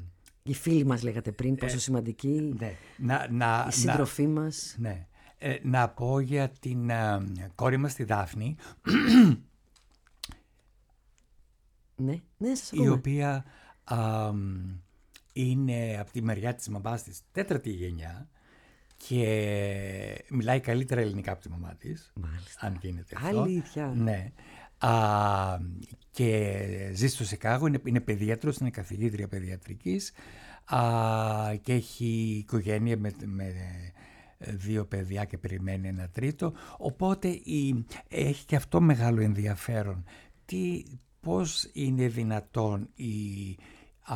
Οι φίλοι μας λέγατε πριν, πόσο ε, σημαντική, ναι. να, να, η συντροφή να, μας. Ναι. Ε, να πω για την uh, κόρη μας τη Δάφνη, ναι, ναι, σας ακούμε. η οποία uh, είναι από τη μεριά της μαμάς της τέταρτη γενιά και μιλάει καλύτερα ελληνικά από τη μαμά της. Μάλιστα. Αν γίνεται αυτό. Αλήθεια. Ναι. Uh, και ζει στο Σικάγο, είναι, είναι παιδίατρος, είναι καθηγήτρια παιδιατρικής uh, και έχει οικογένεια με, με δύο παιδιά και περιμένει ένα τρίτο, οπότε η, έχει και αυτό μεγάλο ενδιαφέρον. Τι, πώς είναι δυνατόν η α,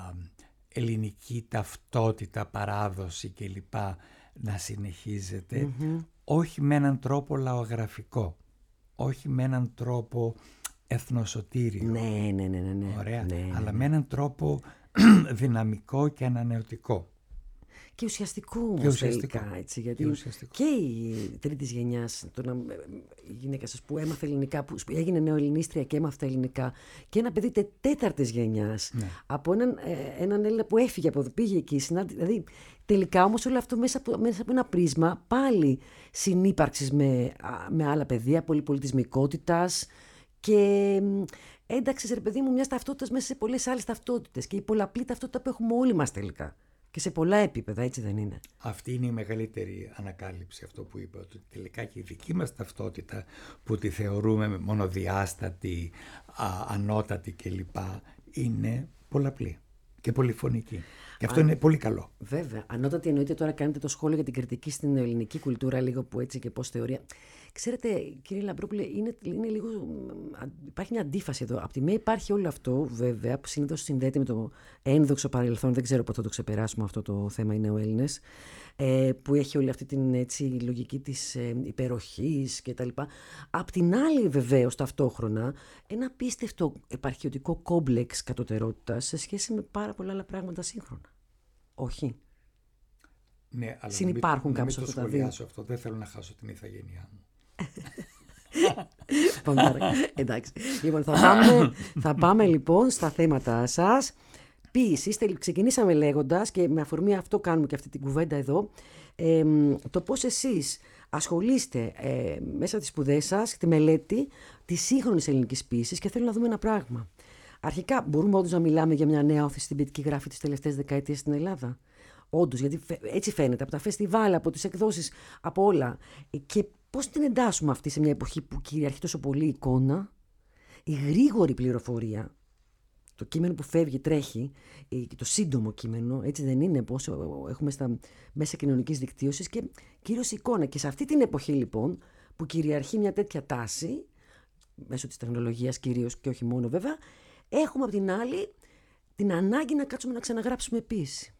ελληνική ταυτότητα, παράδοση κλπ. Να συνεχίζεται, mm-hmm. όχι με έναν τρόπο λαογραφικό, όχι με έναν τρόπο εθνοσωτήριο, ναι, ναι, ναι, ναι, ναι. Ωραία, ναι, ναι, αλλά ναι. με έναν τρόπο δυναμικό και ανανεωτικό. Και ουσιαστικό όμως τελικά, έτσι, γιατί και, και η τρίτης γενιάς, το να, η γυναίκα σας που έμαθε ελληνικά, που έγινε νεοελληνίστρια και έμαθε ελληνικά, και ένα παιδί τέταρτης γενιάς, ναι. από έναν, ε, έναν Έλληνα που έφυγε από εδώ, πήγε εκεί, συνάντη, δηλαδή τελικά όμως όλο αυτό μέσα από, μέσα από ένα πρίσμα πάλι συνύπαρξης με, με άλλα παιδεία, πολυπολιτισμικότητας και ένταξης, ρε παιδί μου, μιας ταυτότητας μέσα σε πολλές άλλες ταυτότητες και η πολλαπλή ταυτότητα που έχουμε όλοι μας τελικά. Και σε πολλά επίπεδα, έτσι δεν είναι? Αυτή είναι η μεγαλύτερη ανακάλυψη, αυτό που είπα, ότι τελικά και η δική μας ταυτότητα που τη θεωρούμε μονοδιάστατη, α, ανώτατη κλπ. Είναι πολλαπλή και πολυφωνική. Και αυτό Α, είναι πολύ καλό. Βέβαια. Ανώτατη εννοείται, τώρα κάνετε το σχόλιο για την κριτική στην ελληνική κουλτούρα, λίγο που έτσι και πώς θεωρία. Ξέρετε, κύριε Λαμπρόπουλε, είναι, είναι λίγο, υπάρχει μια αντίφαση εδώ. Απ' τη μία υπάρχει όλο αυτό, βέβαια, που συνήθως συνδέεται με το ένδοξο παρελθόν. Δεν ξέρω πότε θα το ξεπεράσουμε αυτό το θέμα, οι νεοέλληνες. Ε, που έχει όλη αυτή την έτσι, λογική της ε, υπεροχής κτλ. Απ' την άλλη, βεβαίως, ταυτόχρονα, ένα απίστευτο επαρχιωτικό κόμπλεξ κατωτερότητας σε σχέση με πάρα πολλά άλλα πράγματα σύγχρονα. Όχι. Ναι, αλλά συνυπάρχουν κάπως αυτά τα δύο. Αυτό. Δεν θέλω να χάσω την ηθαγένειά μου. Εντάξει. Λοιπόν, θα πάμε, θα πάμε λοιπόν στα θέματα σας. Ποίηση. Ξεκινήσαμε λέγοντας, και με αφορμή αυτό κάνουμε και αυτή την κουβέντα εδώ, ε, το πώς εσείς ασχολείστε ε, μέσα από τις σπουδές σας, τη μελέτη της σύγχρονης ελληνικής ποίησης, και θέλω να δούμε ένα πράγμα. Αρχικά, μπορούμε όντως να μιλάμε για μια νέα όθηση στην ποιητική γράφη τις τελευταίες δεκαετίες στην Ελλάδα? Όντως, γιατί έτσι φαίνεται από τα φεστιβάλ, από τις εκδόσεις, από όλα. Και πώς την εντάσσουμε αυτή σε μια εποχή που κυριαρχεί τόσο πολύ η εικόνα, η γρήγορη πληροφορία, το κείμενο που φεύγει, τρέχει, το σύντομο κείμενο, έτσι δεν είναι, πώς έχουμε στα μέσα κοινωνικής δικτύωσης, και κυρίως η εικόνα. Και σε αυτή την εποχή λοιπόν που κυριαρχεί μια τέτοια τάση, μέσω της τεχνολογίας κυρίως και όχι μόνο βέβαια, έχουμε από την άλλη την ανάγκη να κάτσουμε να ξαναγράψουμε ποίηση.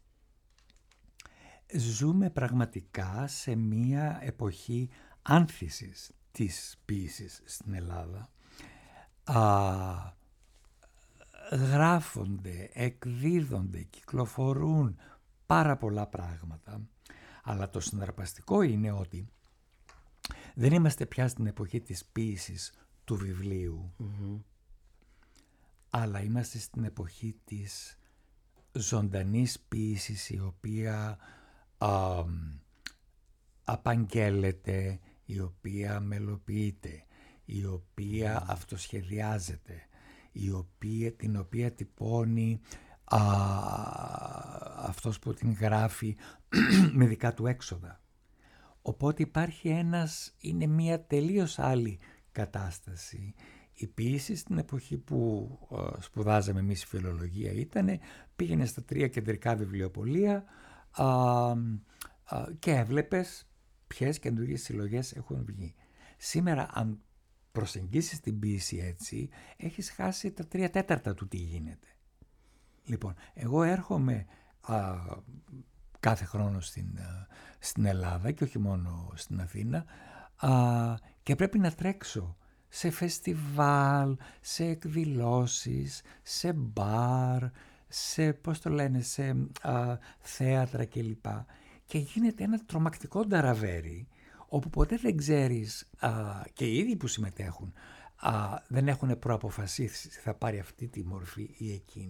Ζούμε πραγματικά σε μια εποχή άνθησης της ποίησης στην Ελλάδα. Α, γράφονται, εκδίδονται, κυκλοφορούν πάρα πολλά πράγματα, αλλά το συναρπαστικό είναι ότι δεν είμαστε πια στην εποχή της ποίησης του βιβλίου, mm-hmm. αλλά είμαστε στην εποχή της ζωντανής ποίησης, η οποία α, απαγγέλλεται, η οποία μελοποιείται, η οποία mm. αυτοσχεδιάζεται, η οποία, την οποία τυπώνει α, αυτός που την γράφει με δικά του έξοδα. Οπότε υπάρχει ένας, είναι μια τελείως άλλη κατάσταση. Η ποίηση στην εποχή που α, σπουδάζαμε εμείς φιλολογία ήτανε, πήγαινε στα τρία κεντρικά βιβλιοπωλεία α, α, και έβλεπες ποιες καινούργιες συλλογές έχουν βγει. Σήμερα, αν προσεγγίσεις την ποίηση έτσι, έχεις χάσει τα τρία τέταρτα του τι γίνεται. Λοιπόν, εγώ έρχομαι α, κάθε χρόνο στην, α, στην Ελλάδα και όχι μόνο στην Αθήνα, α, και πρέπει να τρέξω σε φεστιβάλ, σε εκδηλώσεις, σε μπαρ, σε, πώς το λένε, σε α, θέατρα κλπ. Και γίνεται ένα τρομακτικό νταραβέρι, όπου ποτέ δεν ξέρεις, α, και οι ίδιοι που συμμετέχουν α, δεν έχουν προαποφασίσει θα πάρει αυτή τη μορφή ή εκείνη.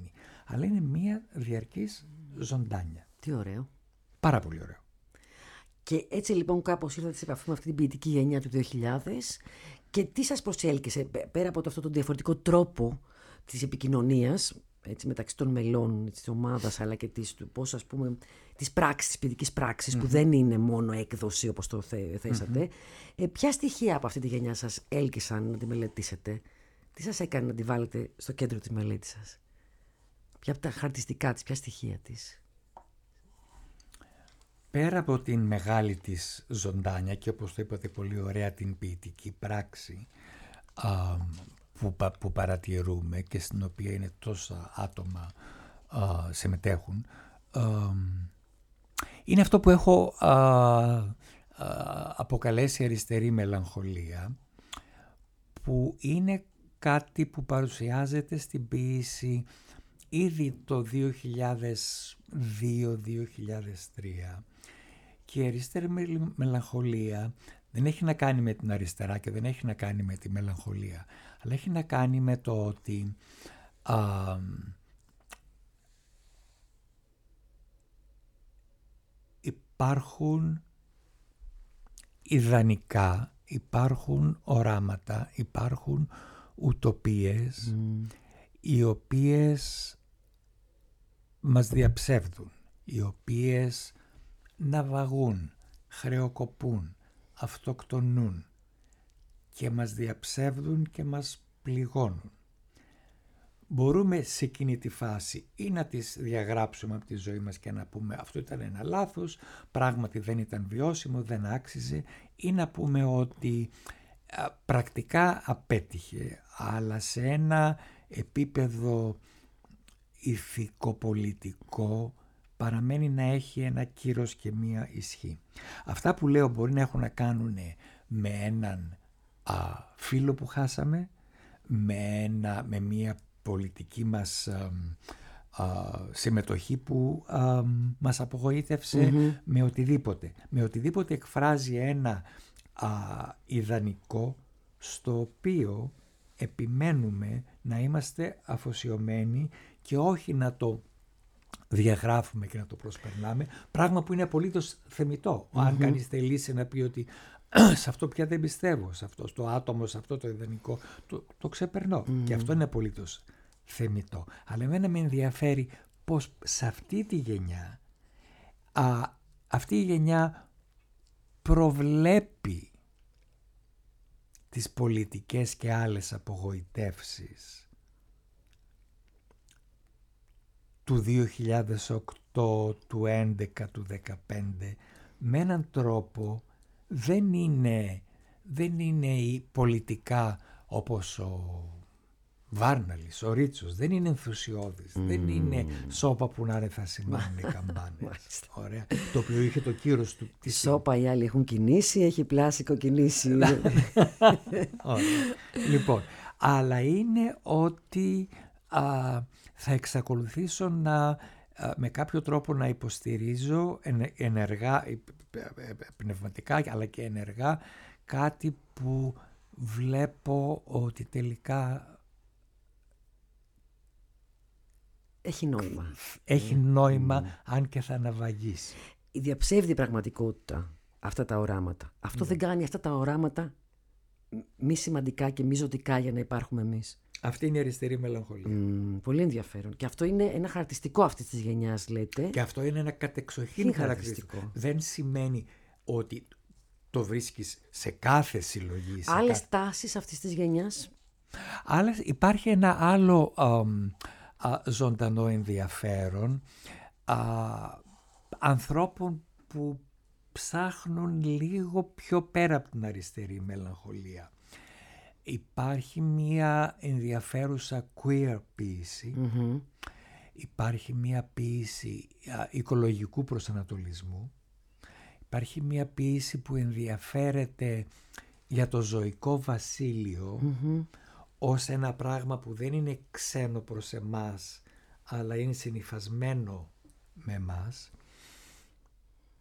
αλλά είναι μία διαρκής ζωντάνια. Τι ωραίο. Πάρα πολύ ωραίο. Και έτσι λοιπόν κάπως ήρθατε σε επαφή με αυτή την ποιητική γενιά του δύο χιλιάδες και τι σας προσέλκυσε, πέρα από το αυτό τον διαφορετικό τρόπο της επικοινωνίας, έτσι, μεταξύ των μελών της ομάδας, αλλά και της, πώς, ας πούμε, της πράξης, της ποιητικής πράξης, mm-hmm. που δεν είναι μόνο έκδοση όπως το θε, θέσατε. Mm-hmm. Ε, ποια στοιχεία από αυτή τη γενιά σας έλκυσαν να τη μελετήσετε? Τι σας έκανε να τη βάλετε στο κέντρο της μελέτης σας? Ποια από τα χαρακτηριστικά της, ποια στοιχεία της? Πέρα από την μεγάλη της ζωντάνια και όπως το είπατε πολύ ωραία την ποιητική πράξη α, που, που παρατηρούμε και στην οποία είναι τόσα άτομα α, συμμετέχουν, α, είναι αυτό που έχω α, α, αποκαλέσει αριστερή μελαγχολία, που είναι κάτι που παρουσιάζεται στην ποίηση ήδη το δύο χιλιάδες δύο με δύο χιλιάδες τρία, και η αριστερή μελαγχολία δεν έχει να κάνει με την αριστερά και δεν έχει να κάνει με τη μελαγχολία, αλλά έχει να κάνει με το ότι α, υπάρχουν ιδανικά, υπάρχουν οράματα, υπάρχουν ουτοπίες mm. οι οποίες μας διαψεύδουν, οι οποίες ναυαγούν, χρεοκοπούν, αυτοκτονούν και μας διαψεύδουν και μας πληγώνουν. Μπορούμε σε εκείνη τη φάση ή να τις διαγράψουμε από τη ζωή μας και να πούμε αυτό ήταν ένα λάθος, πράγματι δεν ήταν βιώσιμο, δεν άξιζε, ή να πούμε ότι α, πρακτικά απέτυχε, αλλά σε ένα επίπεδο ηθικοπολιτικό παραμένει να έχει ένα κύρος και μία ισχύ. Αυτά που λέω μπορεί να έχουν να κάνουν με έναν α, φίλο που χάσαμε, με, ένα, με μία πολιτική μας α, α, συμμετοχή που α, μας απογοήτευσε, mm-hmm. με οτιδήποτε. Με οτιδήποτε εκφράζει ένα α, ιδανικό στο οποίο επιμένουμε να είμαστε αφοσιωμένοι και όχι να το διαγράφουμε και να το προσπερνάμε, πράγμα που είναι απολύτως θεμιτό. Mm-hmm. Αν κανείς θελήσει να πει ότι σε αυτό πια δεν πιστεύω, σε αυτό το άτομο, σε αυτό το ιδανικό, το, το ξεπερνώ. Mm-hmm. Και αυτό είναι απολύτως θεμιτό. Αλλά εμένα με ενδιαφέρει πως σε αυτή τη γενιά, α, αυτή η γενιά προβλέπει τις πολιτικές και άλλες απογοητεύσεις του δύο χιλιάδες οκτώ, του έντεκα, του δεκαπέντε, με έναν τρόπο δεν είναι, δεν είναι η πολιτικά όπως ο Βάρναλης, ο Ρίτσος, δεν είναι ενθουσιώδης, mm. δεν είναι σώπα που να είναι θα σημάνουν οι καμπάνες. Ωραία. Το οποίο είχε το κύρος του. Τη σώπα οι άλλοι έχουν κινήσει, έχει πλάσικο κινήσει. Λοιπόν, αλλά είναι ότι α, θα εξακολουθήσω να α, με κάποιο τρόπο να υποστηρίζω ενεργά, πνευματικά αλλά και ενεργά κάτι που βλέπω ότι τελικά έχει νόημα. Έχει νόημα, mm. αν και θα αναβαγίσει. Η διαψεύδει πραγματικότητα αυτά τα οράματα. Αυτό mm. δεν κάνει αυτά τα οράματα μη σημαντικά και μη ζωτικά για να υπάρχουμε εμείς. Αυτή είναι η αριστερή μελαγχολία. Mm, πολύ ενδιαφέρον. Και αυτό είναι ένα χαρακτηριστικό αυτής της γενιάς, λέτε. Και αυτό είναι ένα κατεξοχήν χαρακτηριστικό. χαρακτηριστικό. Δεν σημαίνει ότι το βρίσκεις σε κάθε συλλογή. Σε Άλλες κάθε... τάσεις αυτής της γενιάς. Άλλες, υπάρχει ένα άλλο α, α, ζωντανό ενδιαφέρον α, ανθρώπων που ψάχνουν λίγο πιο πέρα από την αριστερή μελαγχολία. Υπάρχει μία ενδιαφέρουσα queer ποίηση, mm-hmm. υπάρχει μία ποίηση α, οικολογικού προσανατολισμού, υπάρχει μία ποίηση που ενδιαφέρεται για το ζωικό βασίλειο mm-hmm. ως ένα πράγμα που δεν είναι ξένο προς εμάς, αλλά είναι συνυφασμένο με εμάς.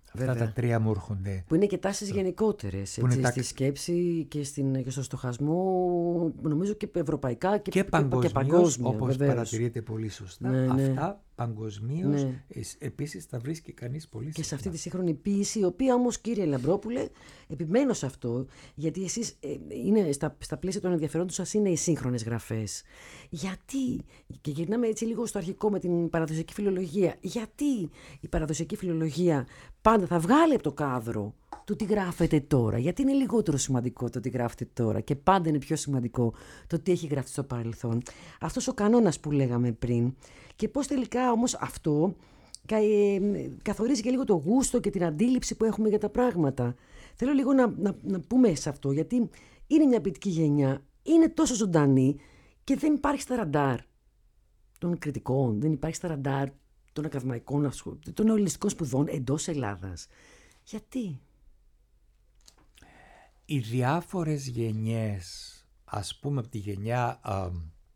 Αυτά τα τρία μου έρχονται. Που είναι και τάσεις γενικότερες, έτσι, τα... στη σκέψη και, στην, και στο στοχασμό, νομίζω και ευρωπαϊκά και, και παγκοσμίως, και παγκόσμια, όπως βεβαίως. παρατηρείτε πολύ σωστά. Ναι, ναι. Αυτά παγκοσμίως, ναι. επίσης τα βρίσκει κανείς πολύ συχνά. Και σε αυτή τη σύγχρονη ποίηση, η οποία όμως, κύριε Λαμπρόπουλε, επιμένω σε αυτό, γιατί εσείς ε, είναι, στα, στα πλαίσια των ενδιαφερόντων σας είναι οι σύγχρονες γραφές. Γιατί, και γυρνάμε έτσι λίγο στο αρχικό με την παραδοσιακή φιλολογία, γιατί η παραδοσιακή φιλολογία πάντα θα βγάλει από το κάδρο το τι γράφεται τώρα, γιατί είναι λιγότερο σημαντικό το τι γράφεται τώρα και πάντα είναι πιο σημαντικό το τι έχει γραφτεί στο παρελθόν. Αυτός ο κανόνας που λέγαμε πριν, και πώς τελικά όμως αυτό καθορίζει και λίγο το γούστο και την αντίληψη που έχουμε για τα πράγματα. Θέλω λίγο να, να, να πούμε σε αυτό, γιατί είναι μια ποιητική γενιά, είναι τόσο ζωντανή και δεν υπάρχει στα ραντάρ των κριτικών, δεν υπάρχει στα ραντάρ των ακαδημαϊκών, των νεοελληνιστικών σπουδών εντός Ελλάδας. Γιατί? Οι διάφορες γενιές, ας πούμε από τη γενιά α,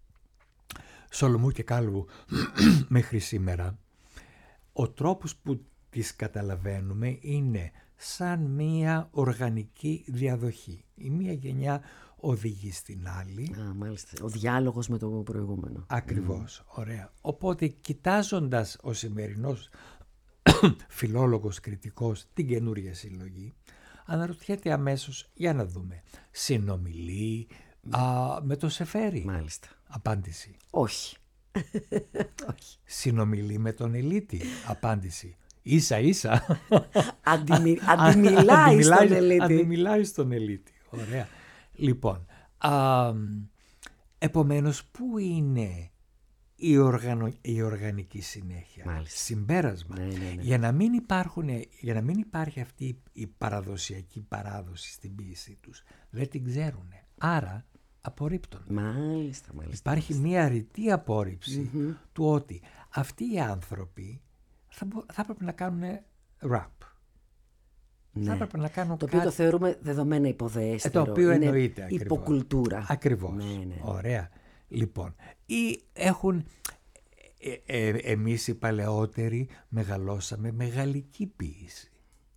Σολομού και Κάλβου μέχρι σήμερα, ο τρόπος που τις καταλαβαίνουμε είναι σαν μία οργανική διαδοχή. Η μία γενιά οδηγεί στην άλλη. Α, μάλιστα. Ο διάλογος με το προηγούμενο. Ακριβώς. Mm. Ωραία. Οπότε κοιτάζοντας ο σημερινός φιλόλογος κριτικός την καινούργια συλλογή, αναρωτιέται αμέσως, για να δούμε, συνομιλεί mm. α, με το Σεφέρι? Μάλιστα. Απάντηση. Όχι. Όχι. Συνομιλεί με τον Ελίτη? Απάντηση. Ίσα ίσα. Αντιμι, αντιμιλάει στον Ελίτη. Αντιμιλάει στον Ελίτη. Ωραία. Λοιπόν, α, επομένως, πού είναι η, οργανο, η οργανική συνέχεια? Μάλιστα. Συμπέρασμα. Ναι, ναι, ναι. Για να μην υπάρχουν, για να μην υπάρχει αυτή η παραδοσιακή παράδοση στην ποίησή τους, δεν την ξέρουν. Άρα απορρίπτονται. Μάλιστα, μάλιστα. Υπάρχει μάλιστα. μία ρητή απόρριψη Mm-hmm. του ότι αυτοί οι άνθρωποι θα, θα έπρεπε να κάνουν rap. Ναι. Θα έπρεπε να κάνουν το οποίο κάτι... το θεωρούμε δεδομένα υποδέστερο. Ε, το οποίο είναι εννοείται ακριβώς. Υποκουλτούρα. Ακριβώς. Ναι, ναι. Ωραία. Λοιπόν, ή έχουν... Ε, ε, εμείς οι παλαιότεροι μεγαλώσαμε με γαλλική ποίηση.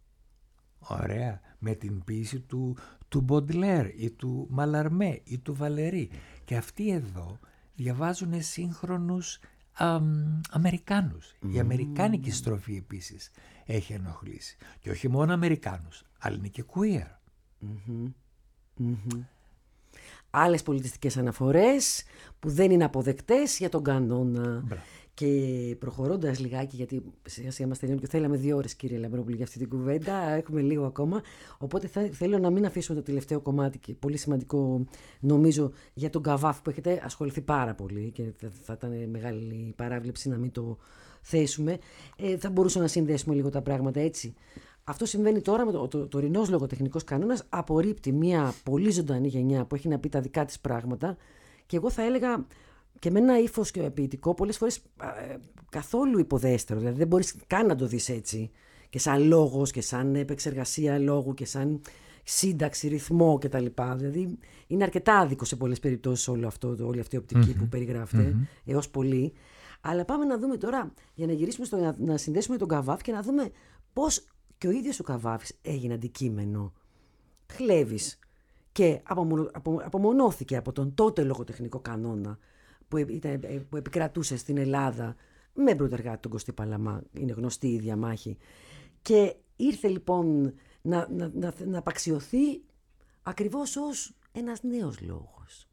Ωραία. Με την ποίηση του, του Μποντλέρ ή του Μαλαρμέ ή του Βαλερί. Και αυτοί εδώ διαβάζουν σύγχρονους α, Αμερικάνους. Mm. Η αμερικάνικη στροφή επίσης έχει ενοχλήσει. Και όχι μόνο Αμερικάνους, αλλά είναι και queer. Mm-hmm. Mm-hmm. Άλλες πολιτιστικές αναφορές που δεν είναι αποδεκτές για τον κανόνα. Μπράβο. Και προχωρώντας λιγάκι, γιατί σιγά σιγά μας τελειώνει και θέλαμε δύο ώρες, κύριε Λαμπρόπουλη, για αυτή την κουβέντα, έχουμε λίγο ακόμα, οπότε θα, θέλω να μην αφήσουμε το τελευταίο κομμάτι και πολύ σημαντικό νομίζω για τον Καβάφ που έχετε ασχοληθεί πάρα πολύ και θα, θα ήταν μεγάλη παράβλεψη να μην το θέσουμε. Ε, θα μπορούσαμε να συνδέσουμε λίγο τα πράγματα έτσι. Αυτό συμβαίνει τώρα με το, το, το τωρινός λογοτεχνικός κανόνας, απορρίπτει μια πολύ ζωντανή γενιά που έχει να πει τα δικά της πράγματα και εγώ θα έλεγα και με ένα ύφος και ποιητικό πολλές φορές ε, καθόλου υποδέστερο, δηλαδή δεν μπορείς καν να το δεις έτσι και σαν λόγος και σαν επεξεργασία λόγου και σαν σύνταξη, ρυθμό κτλ. Δηλαδή είναι αρκετά άδικο σε πολλές περιπτώσεις όλο αυτό, όλη αυτή η οπτική mm-hmm. που περιγράφεται mm-hmm. έως πολύ. Αλλά πάμε να δούμε τώρα, για να γυρίσουμε στο, να, να συνδέσουμε τον Καβάφ και να δούμε πώς και ο ίδιος ο Καβάφης έγινε αντικείμενο χλέβης και απομονω, απο, απομονώθηκε από τον τότε λογοτεχνικό κανόνα που, ήταν, που επικρατούσε στην Ελλάδα με πρωτεργάτη τον Κωστή Παλαμά, είναι γνωστή η διαμάχη. Και ήρθε λοιπόν να, να, να, να απαξιωθεί ακριβώς ως ένας νέος λόγος.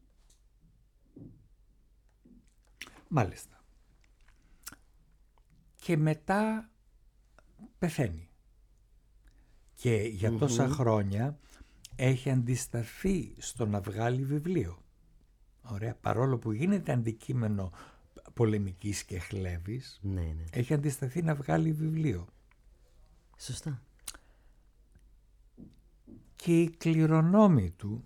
Μάλιστα. Και μετά πεθαίνει. Και για τόσα mm-hmm. χρόνια έχει αντισταθεί στο να βγάλει βιβλίο. Ωραία. Παρόλο που γίνεται αντικείμενο πολεμικής και χλέβης, ναι, ναι. έχει αντισταθεί να βγάλει βιβλίο. Σωστά. Και οι κληρονόμοι του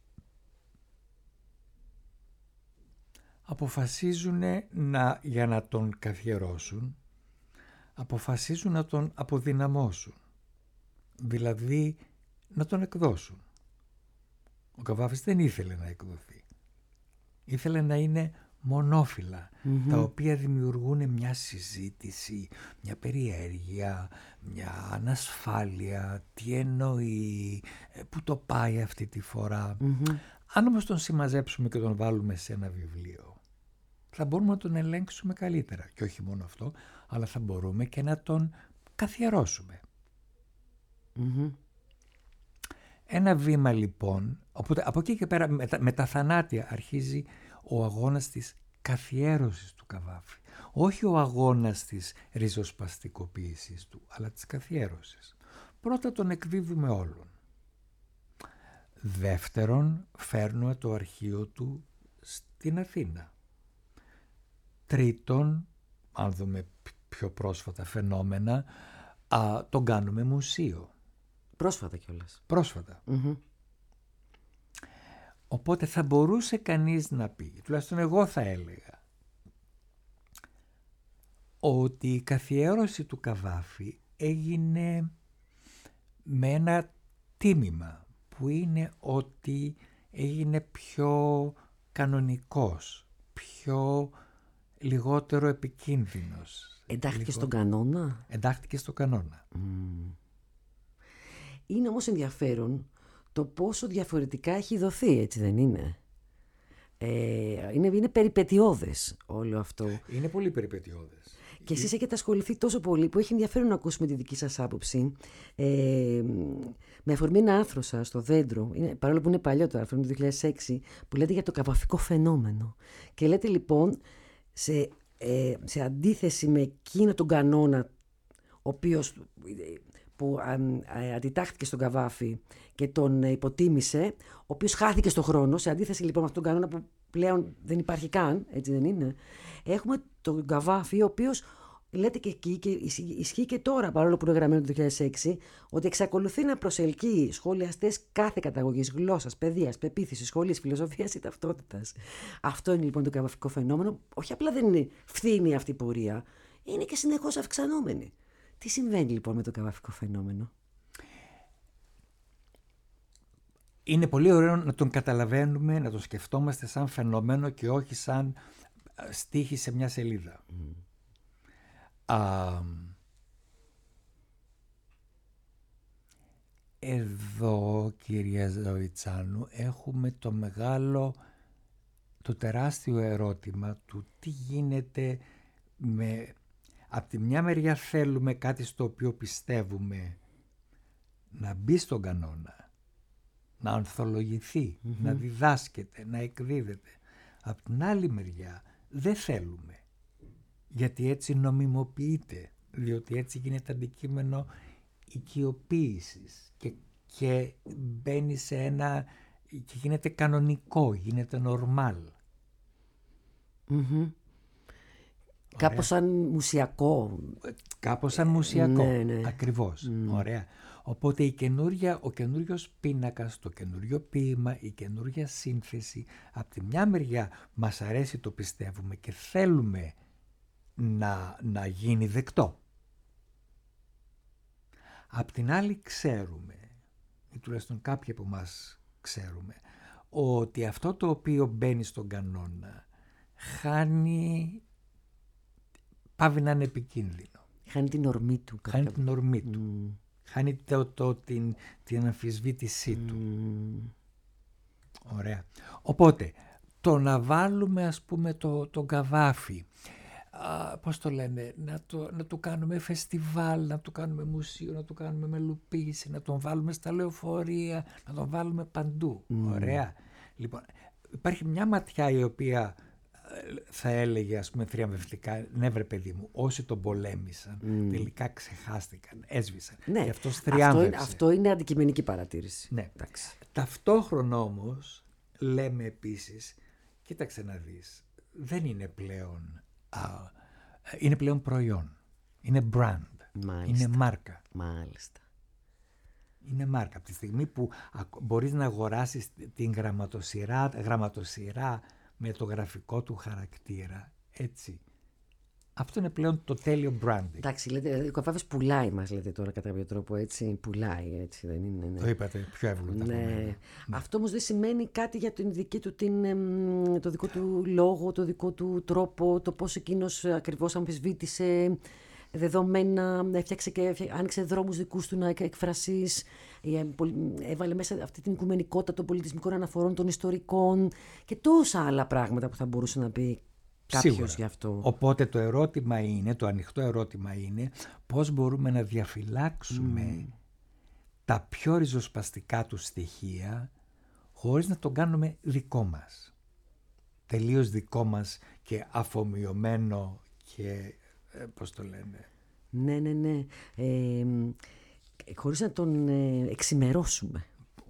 αποφασίζουν να, για να τον καθιερώσουν, αποφασίζουν να τον αποδυναμώσουν. Δηλαδή να τον εκδώσουν. Ο Καβάφης δεν ήθελε να εκδοθεί. Ήθελε να είναι μονόφυλλα, Mm-hmm. τα οποία δημιουργούν μια συζήτηση, μια περιέργεια, μια ανασφάλεια, τι εννοεί, πού το πάει αυτή τη φορά. Mm-hmm. Αν όμως τον συμμαζέψουμε και τον βάλουμε σε ένα βιβλίο, θα μπορούμε να τον ελέγξουμε καλύτερα. Και όχι μόνο αυτό, αλλά θα μπορούμε και να τον καθιερώσουμε. Mm-hmm. Ένα βήμα λοιπόν, οπότε από εκεί και πέρα με τα, με τα θανάτια αρχίζει ο αγώνας της καθιέρωσης του Καβάφη. Όχι ο αγώνας της ριζοσπαστικοποίησης του, αλλά της καθιέρωσης. Πρώτα τον εκδίδουμε όλον. Δεύτερον, φέρνουμε το αρχείο του στην Αθήνα. Τρίτον, αν δούμε πιο πρόσφατα φαινόμενα, α, τον κάνουμε μουσείο. Πρόσφατα κιόλας. Πρόσφατα. Mm-hmm. Οπότε θα μπορούσε κανείς να πει, τουλάχιστον εγώ θα έλεγα, ότι η καθιέρωση του Καβάφη έγινε με ένα τίμημα, που είναι ότι έγινε πιο κανονικός, πιο λιγότερο επικίνδυνος. Εντάχθηκε Λιγό... στον κανόνα. Εντάχθηκε στον κανόνα. Mm. Είναι όμως ενδιαφέρον το πόσο διαφορετικά έχει δοθεί, έτσι δεν είναι? Ε, είναι, είναι περιπετειώδες όλο αυτό. Είναι πολύ περιπετειώδες. Και εσείς έχετε ασχοληθεί τόσο πολύ που έχει ενδιαφέρον να ακούσουμε τη δική σας άποψη. Ε, με αφορμή ένα άρθρο σας στο Δέντρο, είναι, παρόλο που είναι παλιό το άρθρο, είναι το δύο χιλιάδες έξι, που λέτε για το καβαφικό φαινόμενο. Και λέτε λοιπόν, σε, ε, σε αντίθεση με εκείνο τον κανόνα, ο οποίος, που α, α, αντιτάχθηκε στον Καβάφη και τον υποτίμησε, ο οποίος χάθηκε στον χρόνο, σε αντίθεση λοιπόν με αυτόν τον κανόνα που πλέον δεν υπάρχει καν, έτσι δεν είναι, έχουμε τον Καβάφη, ο οποίος λέτε και εκεί, και ισχύει και τώρα, παρόλο που είναι γραμμένο το δύο χιλιάδες έξι, ότι εξακολουθεί να προσελκύει σχολιαστές κάθε καταγωγής, γλώσσας, παιδείας, πεποίθησης, σχολής, φιλοσοφίας ή ταυτότητας. Αυτό είναι λοιπόν το καβαφικό φαινόμενο. Όχι απλά δεν είναι φθήνη αυτή η πορεία, είναι και συνεχώς αυξανόμενη. Τι συμβαίνει λοιπόν με το καβαφικό φαινόμενο? Είναι πολύ ωραίο να τον καταλαβαίνουμε, να τον σκεφτόμαστε σαν φαινόμενο και όχι σαν στίχη σε μια σελίδα. Mm. Α, εδώ, κυρία Ζωητσάνου, έχουμε το μεγάλο, το τεράστιο ερώτημα του τι γίνεται με... Απ' τη μια μεριά θέλουμε κάτι στο οποίο πιστεύουμε να μπει στον κανόνα, να ανθολογηθεί, mm-hmm. να διδάσκεται, να εκδίδεται. Απ' την άλλη μεριά δεν θέλουμε, γιατί έτσι νομιμοποιείται, διότι έτσι γίνεται αντικείμενο οικειοποίησης και, και μπαίνει σε ένα, και γίνεται κανονικό, γίνεται νορμάλ. Mm-hmm. Κάπως σαν μουσιακό. Κάπως σαν μουσιακό, ναι, ναι. Ακριβώς. Mm. Ωραία. Οπότε η καινούρια, ο καινούριος πίνακας, το καινούριο ποίημα, η καινούρια σύνθεση, από τη μια μεριά μας αρέσει, το πιστεύουμε και θέλουμε να, να γίνει δεκτό. Απ' την άλλη ξέρουμε, ή τουλάχιστον κάποιοι από εμάς ξέρουμε, ότι αυτό το οποίο μπαίνει στον κανόνα χάνει, πάβει να είναι επικίνδυνο. Χάνει την ορμή του. Χάνει την ορμή του. Mm. Χάνει το, το, την, την αμφισβήτησή του. Mm. Ωραία. Οπότε, το να βάλουμε ας πούμε το, το Καβάφη, α, πώς το λένε, να το, να το κάνουμε φεστιβάλ, να το κάνουμε μουσείο, να το κάνουμε μελοποίηση, να τον βάλουμε στα λεωφορεία, να τον βάλουμε παντού. Mm. Ωραία. Λοιπόν, υπάρχει μια ματιά η οποία θα έλεγε ας πούμε θριαμβευτικά, ναι βρε παιδί μου, όσοι τον πολέμησαν mm. τελικά ξεχάστηκαν, έσβησαν. Ναι, και αυτός θριάμβευσε. Αυτό, αυτό είναι αντικειμενική παρατήρηση. Ναι. Ταυτόχρονα όμως λέμε επίσης, κοίταξε να δεις, δεν είναι πλέον, α, είναι πλέον προϊόν, είναι brand, Μάλιστα. είναι μάρκα. Μάλιστα. Είναι μάρκα. Από τη στιγμή που μπορείς να αγοράσεις την γραμματοσυρά, γραμματοσυρά με το γραφικό του χαρακτήρα, έτσι, Αυτό είναι πλέον το τέλειο branding. Εντάξει, λέτε, ο καβάβης πουλάει, μας λέτε τώρα κατά κάποιο τρόπο, έτσι, πουλάει, έτσι δεν είναι. Ναι. Το είπατε πιο εύγλωτα. Ναι. Ναι. Αυτό όμως δεν σημαίνει κάτι για την δική του, την, το δικό του λόγο, το δικό του τρόπο, το πώς εκείνος ακριβώς αμφισβήτησε δεδομένα, έφτιαξε και άνοιξε δρόμους δικούς του να εκφρασείς, έβαλε μέσα αυτή την οικουμενικότητα των πολιτισμικών αναφορών, των ιστορικών και τόσα άλλα πράγματα που θα μπορούσε να πει κάποιος γι' αυτό. Οπότε το ερώτημα είναι, το ανοιχτό ερώτημα είναι πώς μπορούμε να διαφυλάξουμε mm. τα πιο ριζοσπαστικά του στοιχεία χωρίς να τον κάνουμε δικό μας. Τελείως δικό μας και αφομοιωμένο και ε, πώς το λένε. Ναι, ναι, ναι. Ε, χωρίς να τον ε, εξημερώσουμε.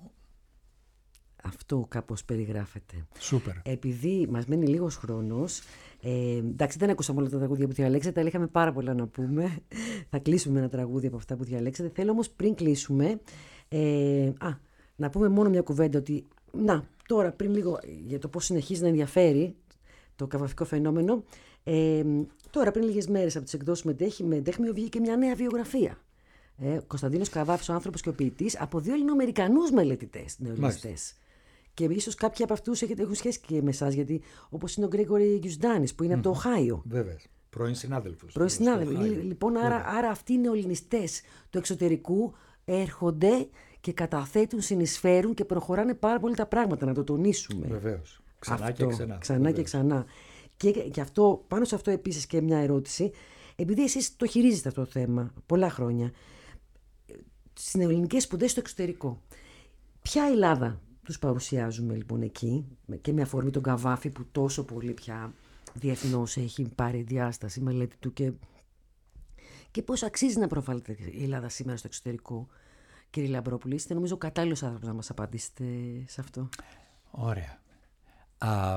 Αυτό κάπως περιγράφεται. Σούπερ. Επειδή μας μένει λίγος χρόνος, ε, εντάξει δεν ακούσαμε όλα τα τραγούδια που διαλέξατε, αλλά είχαμε πάρα πολλά να πούμε. Θα κλείσουμε ένα τραγούδι από αυτά που διαλέξατε. Θέλω όμως πριν κλείσουμε, ε, α, να πούμε μόνο μια κουβέντα ότι, να, τώρα πριν λίγο για το πώς συνεχίζει να ενδιαφέρει το καβαφικό φαινόμενο, ε, τώρα πριν λίγες μέρες από τις εκδόσεις Μετέχμιο βγήκε μια νέα βιογραφία. Ε, Κωνσταντίνος Καβάφης, ο άνθρωπος και ο ποιητής, από δύο Ελληνοαμερικανούς μελετητές, νεολιστές. Και ίσως κάποιοι από αυτούς έχουν σχέση και με εσάς, γιατί όπως είναι ο Γκρέγορη Γιουσντάνης που είναι mm. από το Οχάιο. Βέβαια. Πρώην συνάδελφος. Πρώην συνάδελφος. Λοιπόν, άρα, άρα αυτοί οι νεοελληνιστές του εξωτερικού έρχονται και καταθέτουν, συνεισφέρουν και προχωράνε πάρα πολύ τα πράγματα, να το τονίσουμε. Βεβαίως. Ξανά αυτό, και ξανά. Ξανά και ξανά. Και, και αυτό, πάνω σε αυτό επίσης και μια ερώτηση, επειδή εσείς το χειρίζεστε αυτό το θέμα πολλά χρόνια, στις νεοελληνικές σπουδές στο εξωτερικό, ποια Ελλάδα τους παρουσιάζουμε λοιπόν εκεί, και με αφορμή τον Καβάφη που τόσο πολύ πια διεθνώς έχει πάρει διάσταση η μελέτη του, και, και πώς αξίζει να προβάλλεται η Ελλάδα σήμερα στο εξωτερικό. Κύριε Λαμπρόπουλη, είστε νομίζω κατάλληλος άνθρωπος να μας απαντήσετε σε αυτό. Ωραία. Α,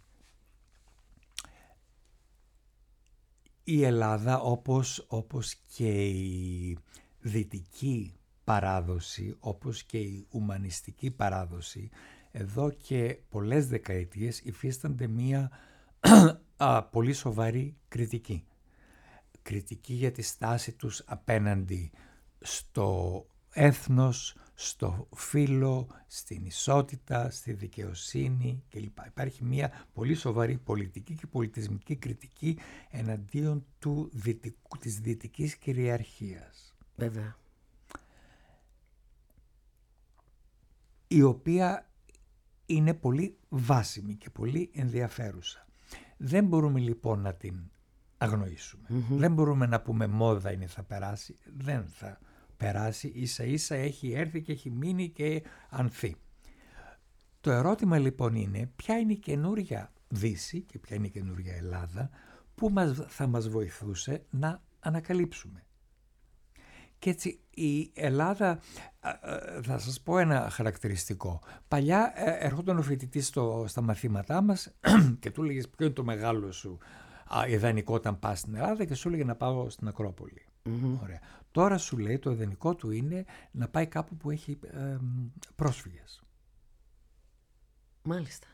η Ελλάδα, όπως, όπως και η δυτική παράδοση, όπως και η ουμανιστική παράδοση, εδώ και πολλές δεκαετίες υφίστανται μία α, πολύ σοβαρή κριτική. Κριτική για τη στάση τους απέναντι στο έθνος, στο φύλο, στην ισότητα, στη δικαιοσύνη κλπ. Υπάρχει μία πολύ σοβαρή πολιτική και πολιτισμική κριτική εναντίον του δυτικού, της δυτικής κυριαρχίας. Βέβαια. Η οποία είναι πολύ βάσιμη και πολύ ενδιαφέρουσα. Δεν μπορούμε λοιπόν να την αγνοήσουμε. Mm-hmm. Δεν μπορούμε να πούμε μόδα είναι, θα περάσει. Δεν θα περάσει. Ίσα ίσα έχει έρθει και έχει μείνει και ανθεί. Το ερώτημα λοιπόν είναι ποια είναι η καινούρια Δύση και ποια είναι η καινούρια Ελλάδα που μας, θα μας βοηθούσε να ανακαλύψουμε. Και έτσι η Ελλάδα, θα σας πω ένα χαρακτηριστικό. Παλιά ερχόταν ο φοιτητής στα μαθήματά μας και του έλεγες ποιο είναι το μεγάλο σου ιδανικό όταν πας στην Ελλάδα, και σου έλεγε να πάω στην Ακρόπολη. Mm-hmm. Ωραία. Τώρα σου λέει το ιδανικό του είναι να πάει κάπου που έχει ε, πρόσφυγες. Μάλιστα.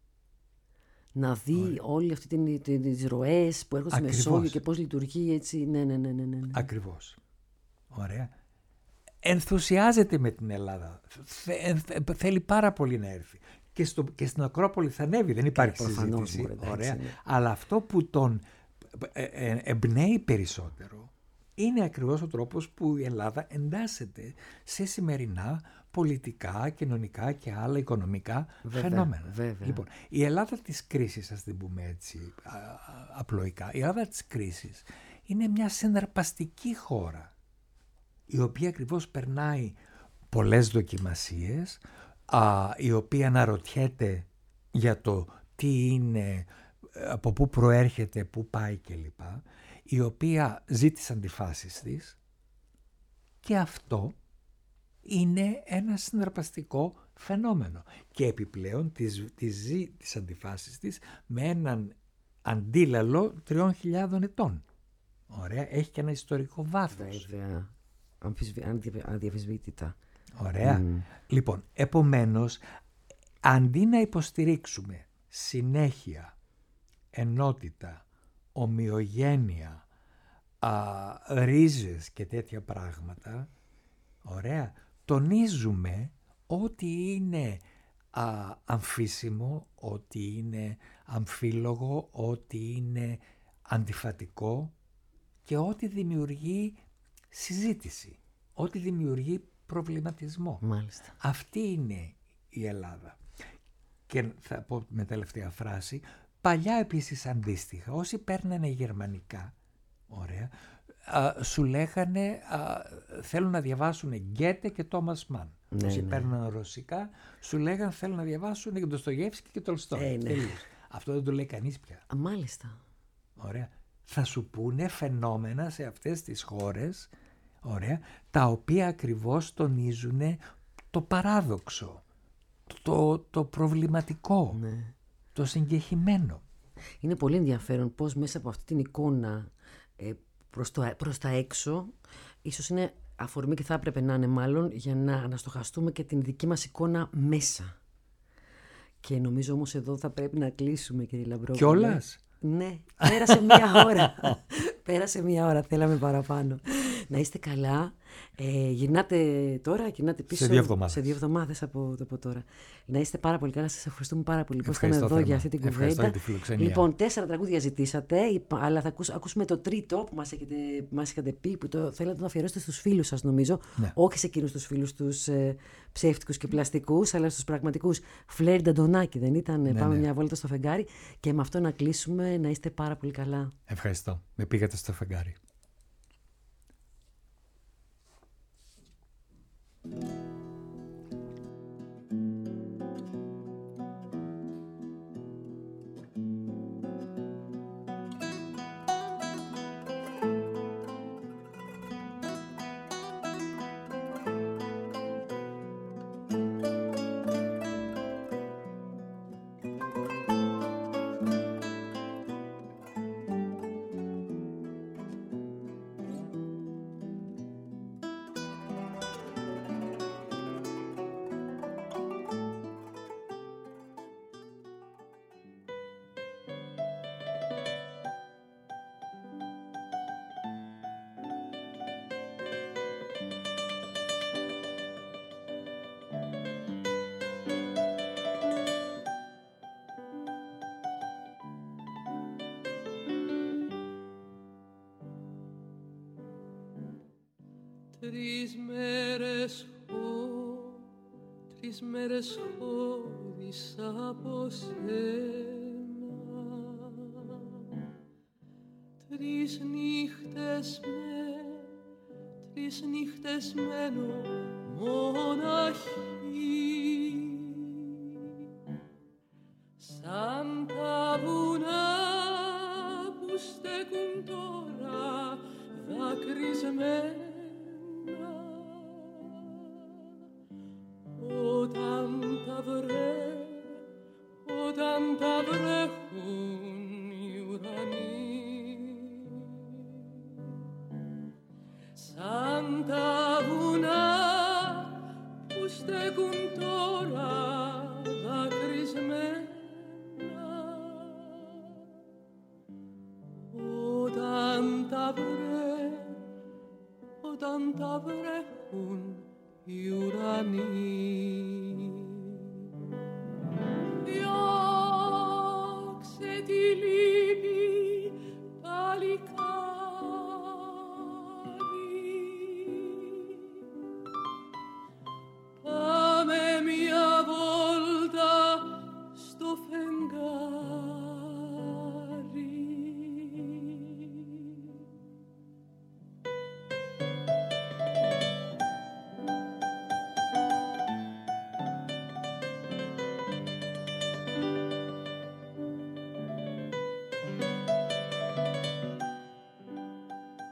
Να δει Ωραία. όλη αυτή την, την, τις ροές που έρχονται στη Μεσόγειο και πώς λειτουργεί έτσι. Ναι, ναι, ναι, ναι, ναι. Ακριβώς. Ωραία. Ενθουσιάζεται με την Ελλάδα. Θε, θε, θέλει πάρα πολύ να έρθει. Και, στο, και στην Ακρόπολη θα ανέβει, δεν υπάρχει συζήτηση. Μου, Ωραία. Ναι. Αλλά αυτό που τον ε, ε, εμπνέει περισσότερο είναι ακριβώς ο τρόπος που η Ελλάδα εντάσσεται σε σημερινά πολιτικά, κοινωνικά και άλλα οικονομικά βέβαια, φαινόμενα. Βέβαια. Λοιπόν, η Ελλάδα της κρίσης, ας την πούμε έτσι α, α, απλοϊκά, η Ελλάδα της κρίσης είναι μια συναρπαστική χώρα, η οποία ακριβώς περνάει πολλές δοκιμασίες, α, η οποία αναρωτιέται για το τι είναι, από πού προέρχεται, πού πάει κλπ, η οποία ζει τις αντιφάσεις της, και αυτό είναι ένα συναρπαστικό φαινόμενο. Και επιπλέον τις, τις ζει τις αντιφάσεις της με έναν αντίλαλο τριών χιλιάδων ετών. Ωραία, έχει και ένα ιστορικό βάθος. Βέβαια, αδιαφυσβήτητα. Ωραία. Mm. Λοιπόν, επομένως, αντί να υποστηρίξουμε συνέχεια, ενότητα, ομοιογένεια, α, ρίζες και τέτοια πράγματα, ωραία, τονίζουμε ότι είναι α, αμφίσιμο, ότι είναι αμφίλογο, ότι είναι αντιφατικό και ότι δημιουργεί συζήτηση, ότι δημιουργεί προβληματισμό. Μάλιστα. Αυτή είναι η Ελλάδα. Και θα πω με τελευταία φράση, παλιά επίσης αντίστοιχα, όσοι παίρνανε γερμανικά, ωραία, α, σου λέγανε α, θέλουν να διαβάσουν Γκέτε και Τόμας Μαν. Ναι, όσοι ναι. παίρνανε ρωσικά, σου λέγανε θέλουν να διαβάσουν και Ντοστογεύσκι και Τολστόι. Ε, ναι. Τελείως. Αυτό δεν το λέει κανείς πια. Α, μάλιστα. Ωραία. Θα σου πούνε φαινόμενα σε αυτές τις χώρες, ωραία, τα οποία ακριβώς τονίζουν το παράδοξο, το, το προβληματικό, Ναι. το συγκεχημένο. Είναι πολύ ενδιαφέρον πώς μέσα από αυτή την εικόνα ε, προς, το, προς τα έξω, ίσως είναι αφορμή και θα έπρεπε να είναι μάλλον για να αναστοχαστούμε και την δική μας εικόνα μέσα. Και νομίζω όμως εδώ θα πρέπει να κλείσουμε, κύριε Λαμπρόπουλε. Κιόλας. Ναι, πέρασε μία ώρα. Πέρασε μία ώρα, θέλαμε παραπάνω. Να είστε καλά. Ε, γυρνάτε τώρα, γυρνάτε πίσω. Σε δύο εβδομάδες. Σε δύο εβδομάδες από, από τώρα. Να είστε πάρα πολύ καλά. Σας ευχαριστούμε πάρα πολύ που ήσασταν Ευχαριστώ εδώ θερμά. για αυτή την κουβέντα. Ευχαριστώ για τη φιλοξενία. Λοιπόν, τέσσερα τραγούδια ζητήσατε, αλλά θα ακούς, ακούσουμε το τρίτο που μας, έχετε, μας είχατε πει, που το θέλατε να αφιερώσετε στους φίλους σας, νομίζω. Ναι. Όχι σε εκείνους τους φίλους τους ε, ψεύτικους και πλαστικούς, αλλά στους πραγματικούς. Φλερ Νταντονάκη, δεν ήταν? Ναι, Πάμε ναι. μια βόλτα στο φεγγάρι και με αυτό να κλείσουμε. Να είστε πάρα πολύ καλά. Ευχαριστώ. Με πήγατε στο φεγγάρι. Τρεις μέρες χω, τρεις μέρες χωρίς από σένα. Τρεις νύχτες με, τρεις νύχτες μένω μοναχή. Σαν τα βουνά που στέκουν τώρα δακρυσμένα. Όταν τα βρε, όταν τα βρέχουν οι ουρανοί, σαν τα βουνά που στέκουν τώρα δακρυσμένα, όταν τα βρε, όταν τα βρέχουν οι ουρανοί.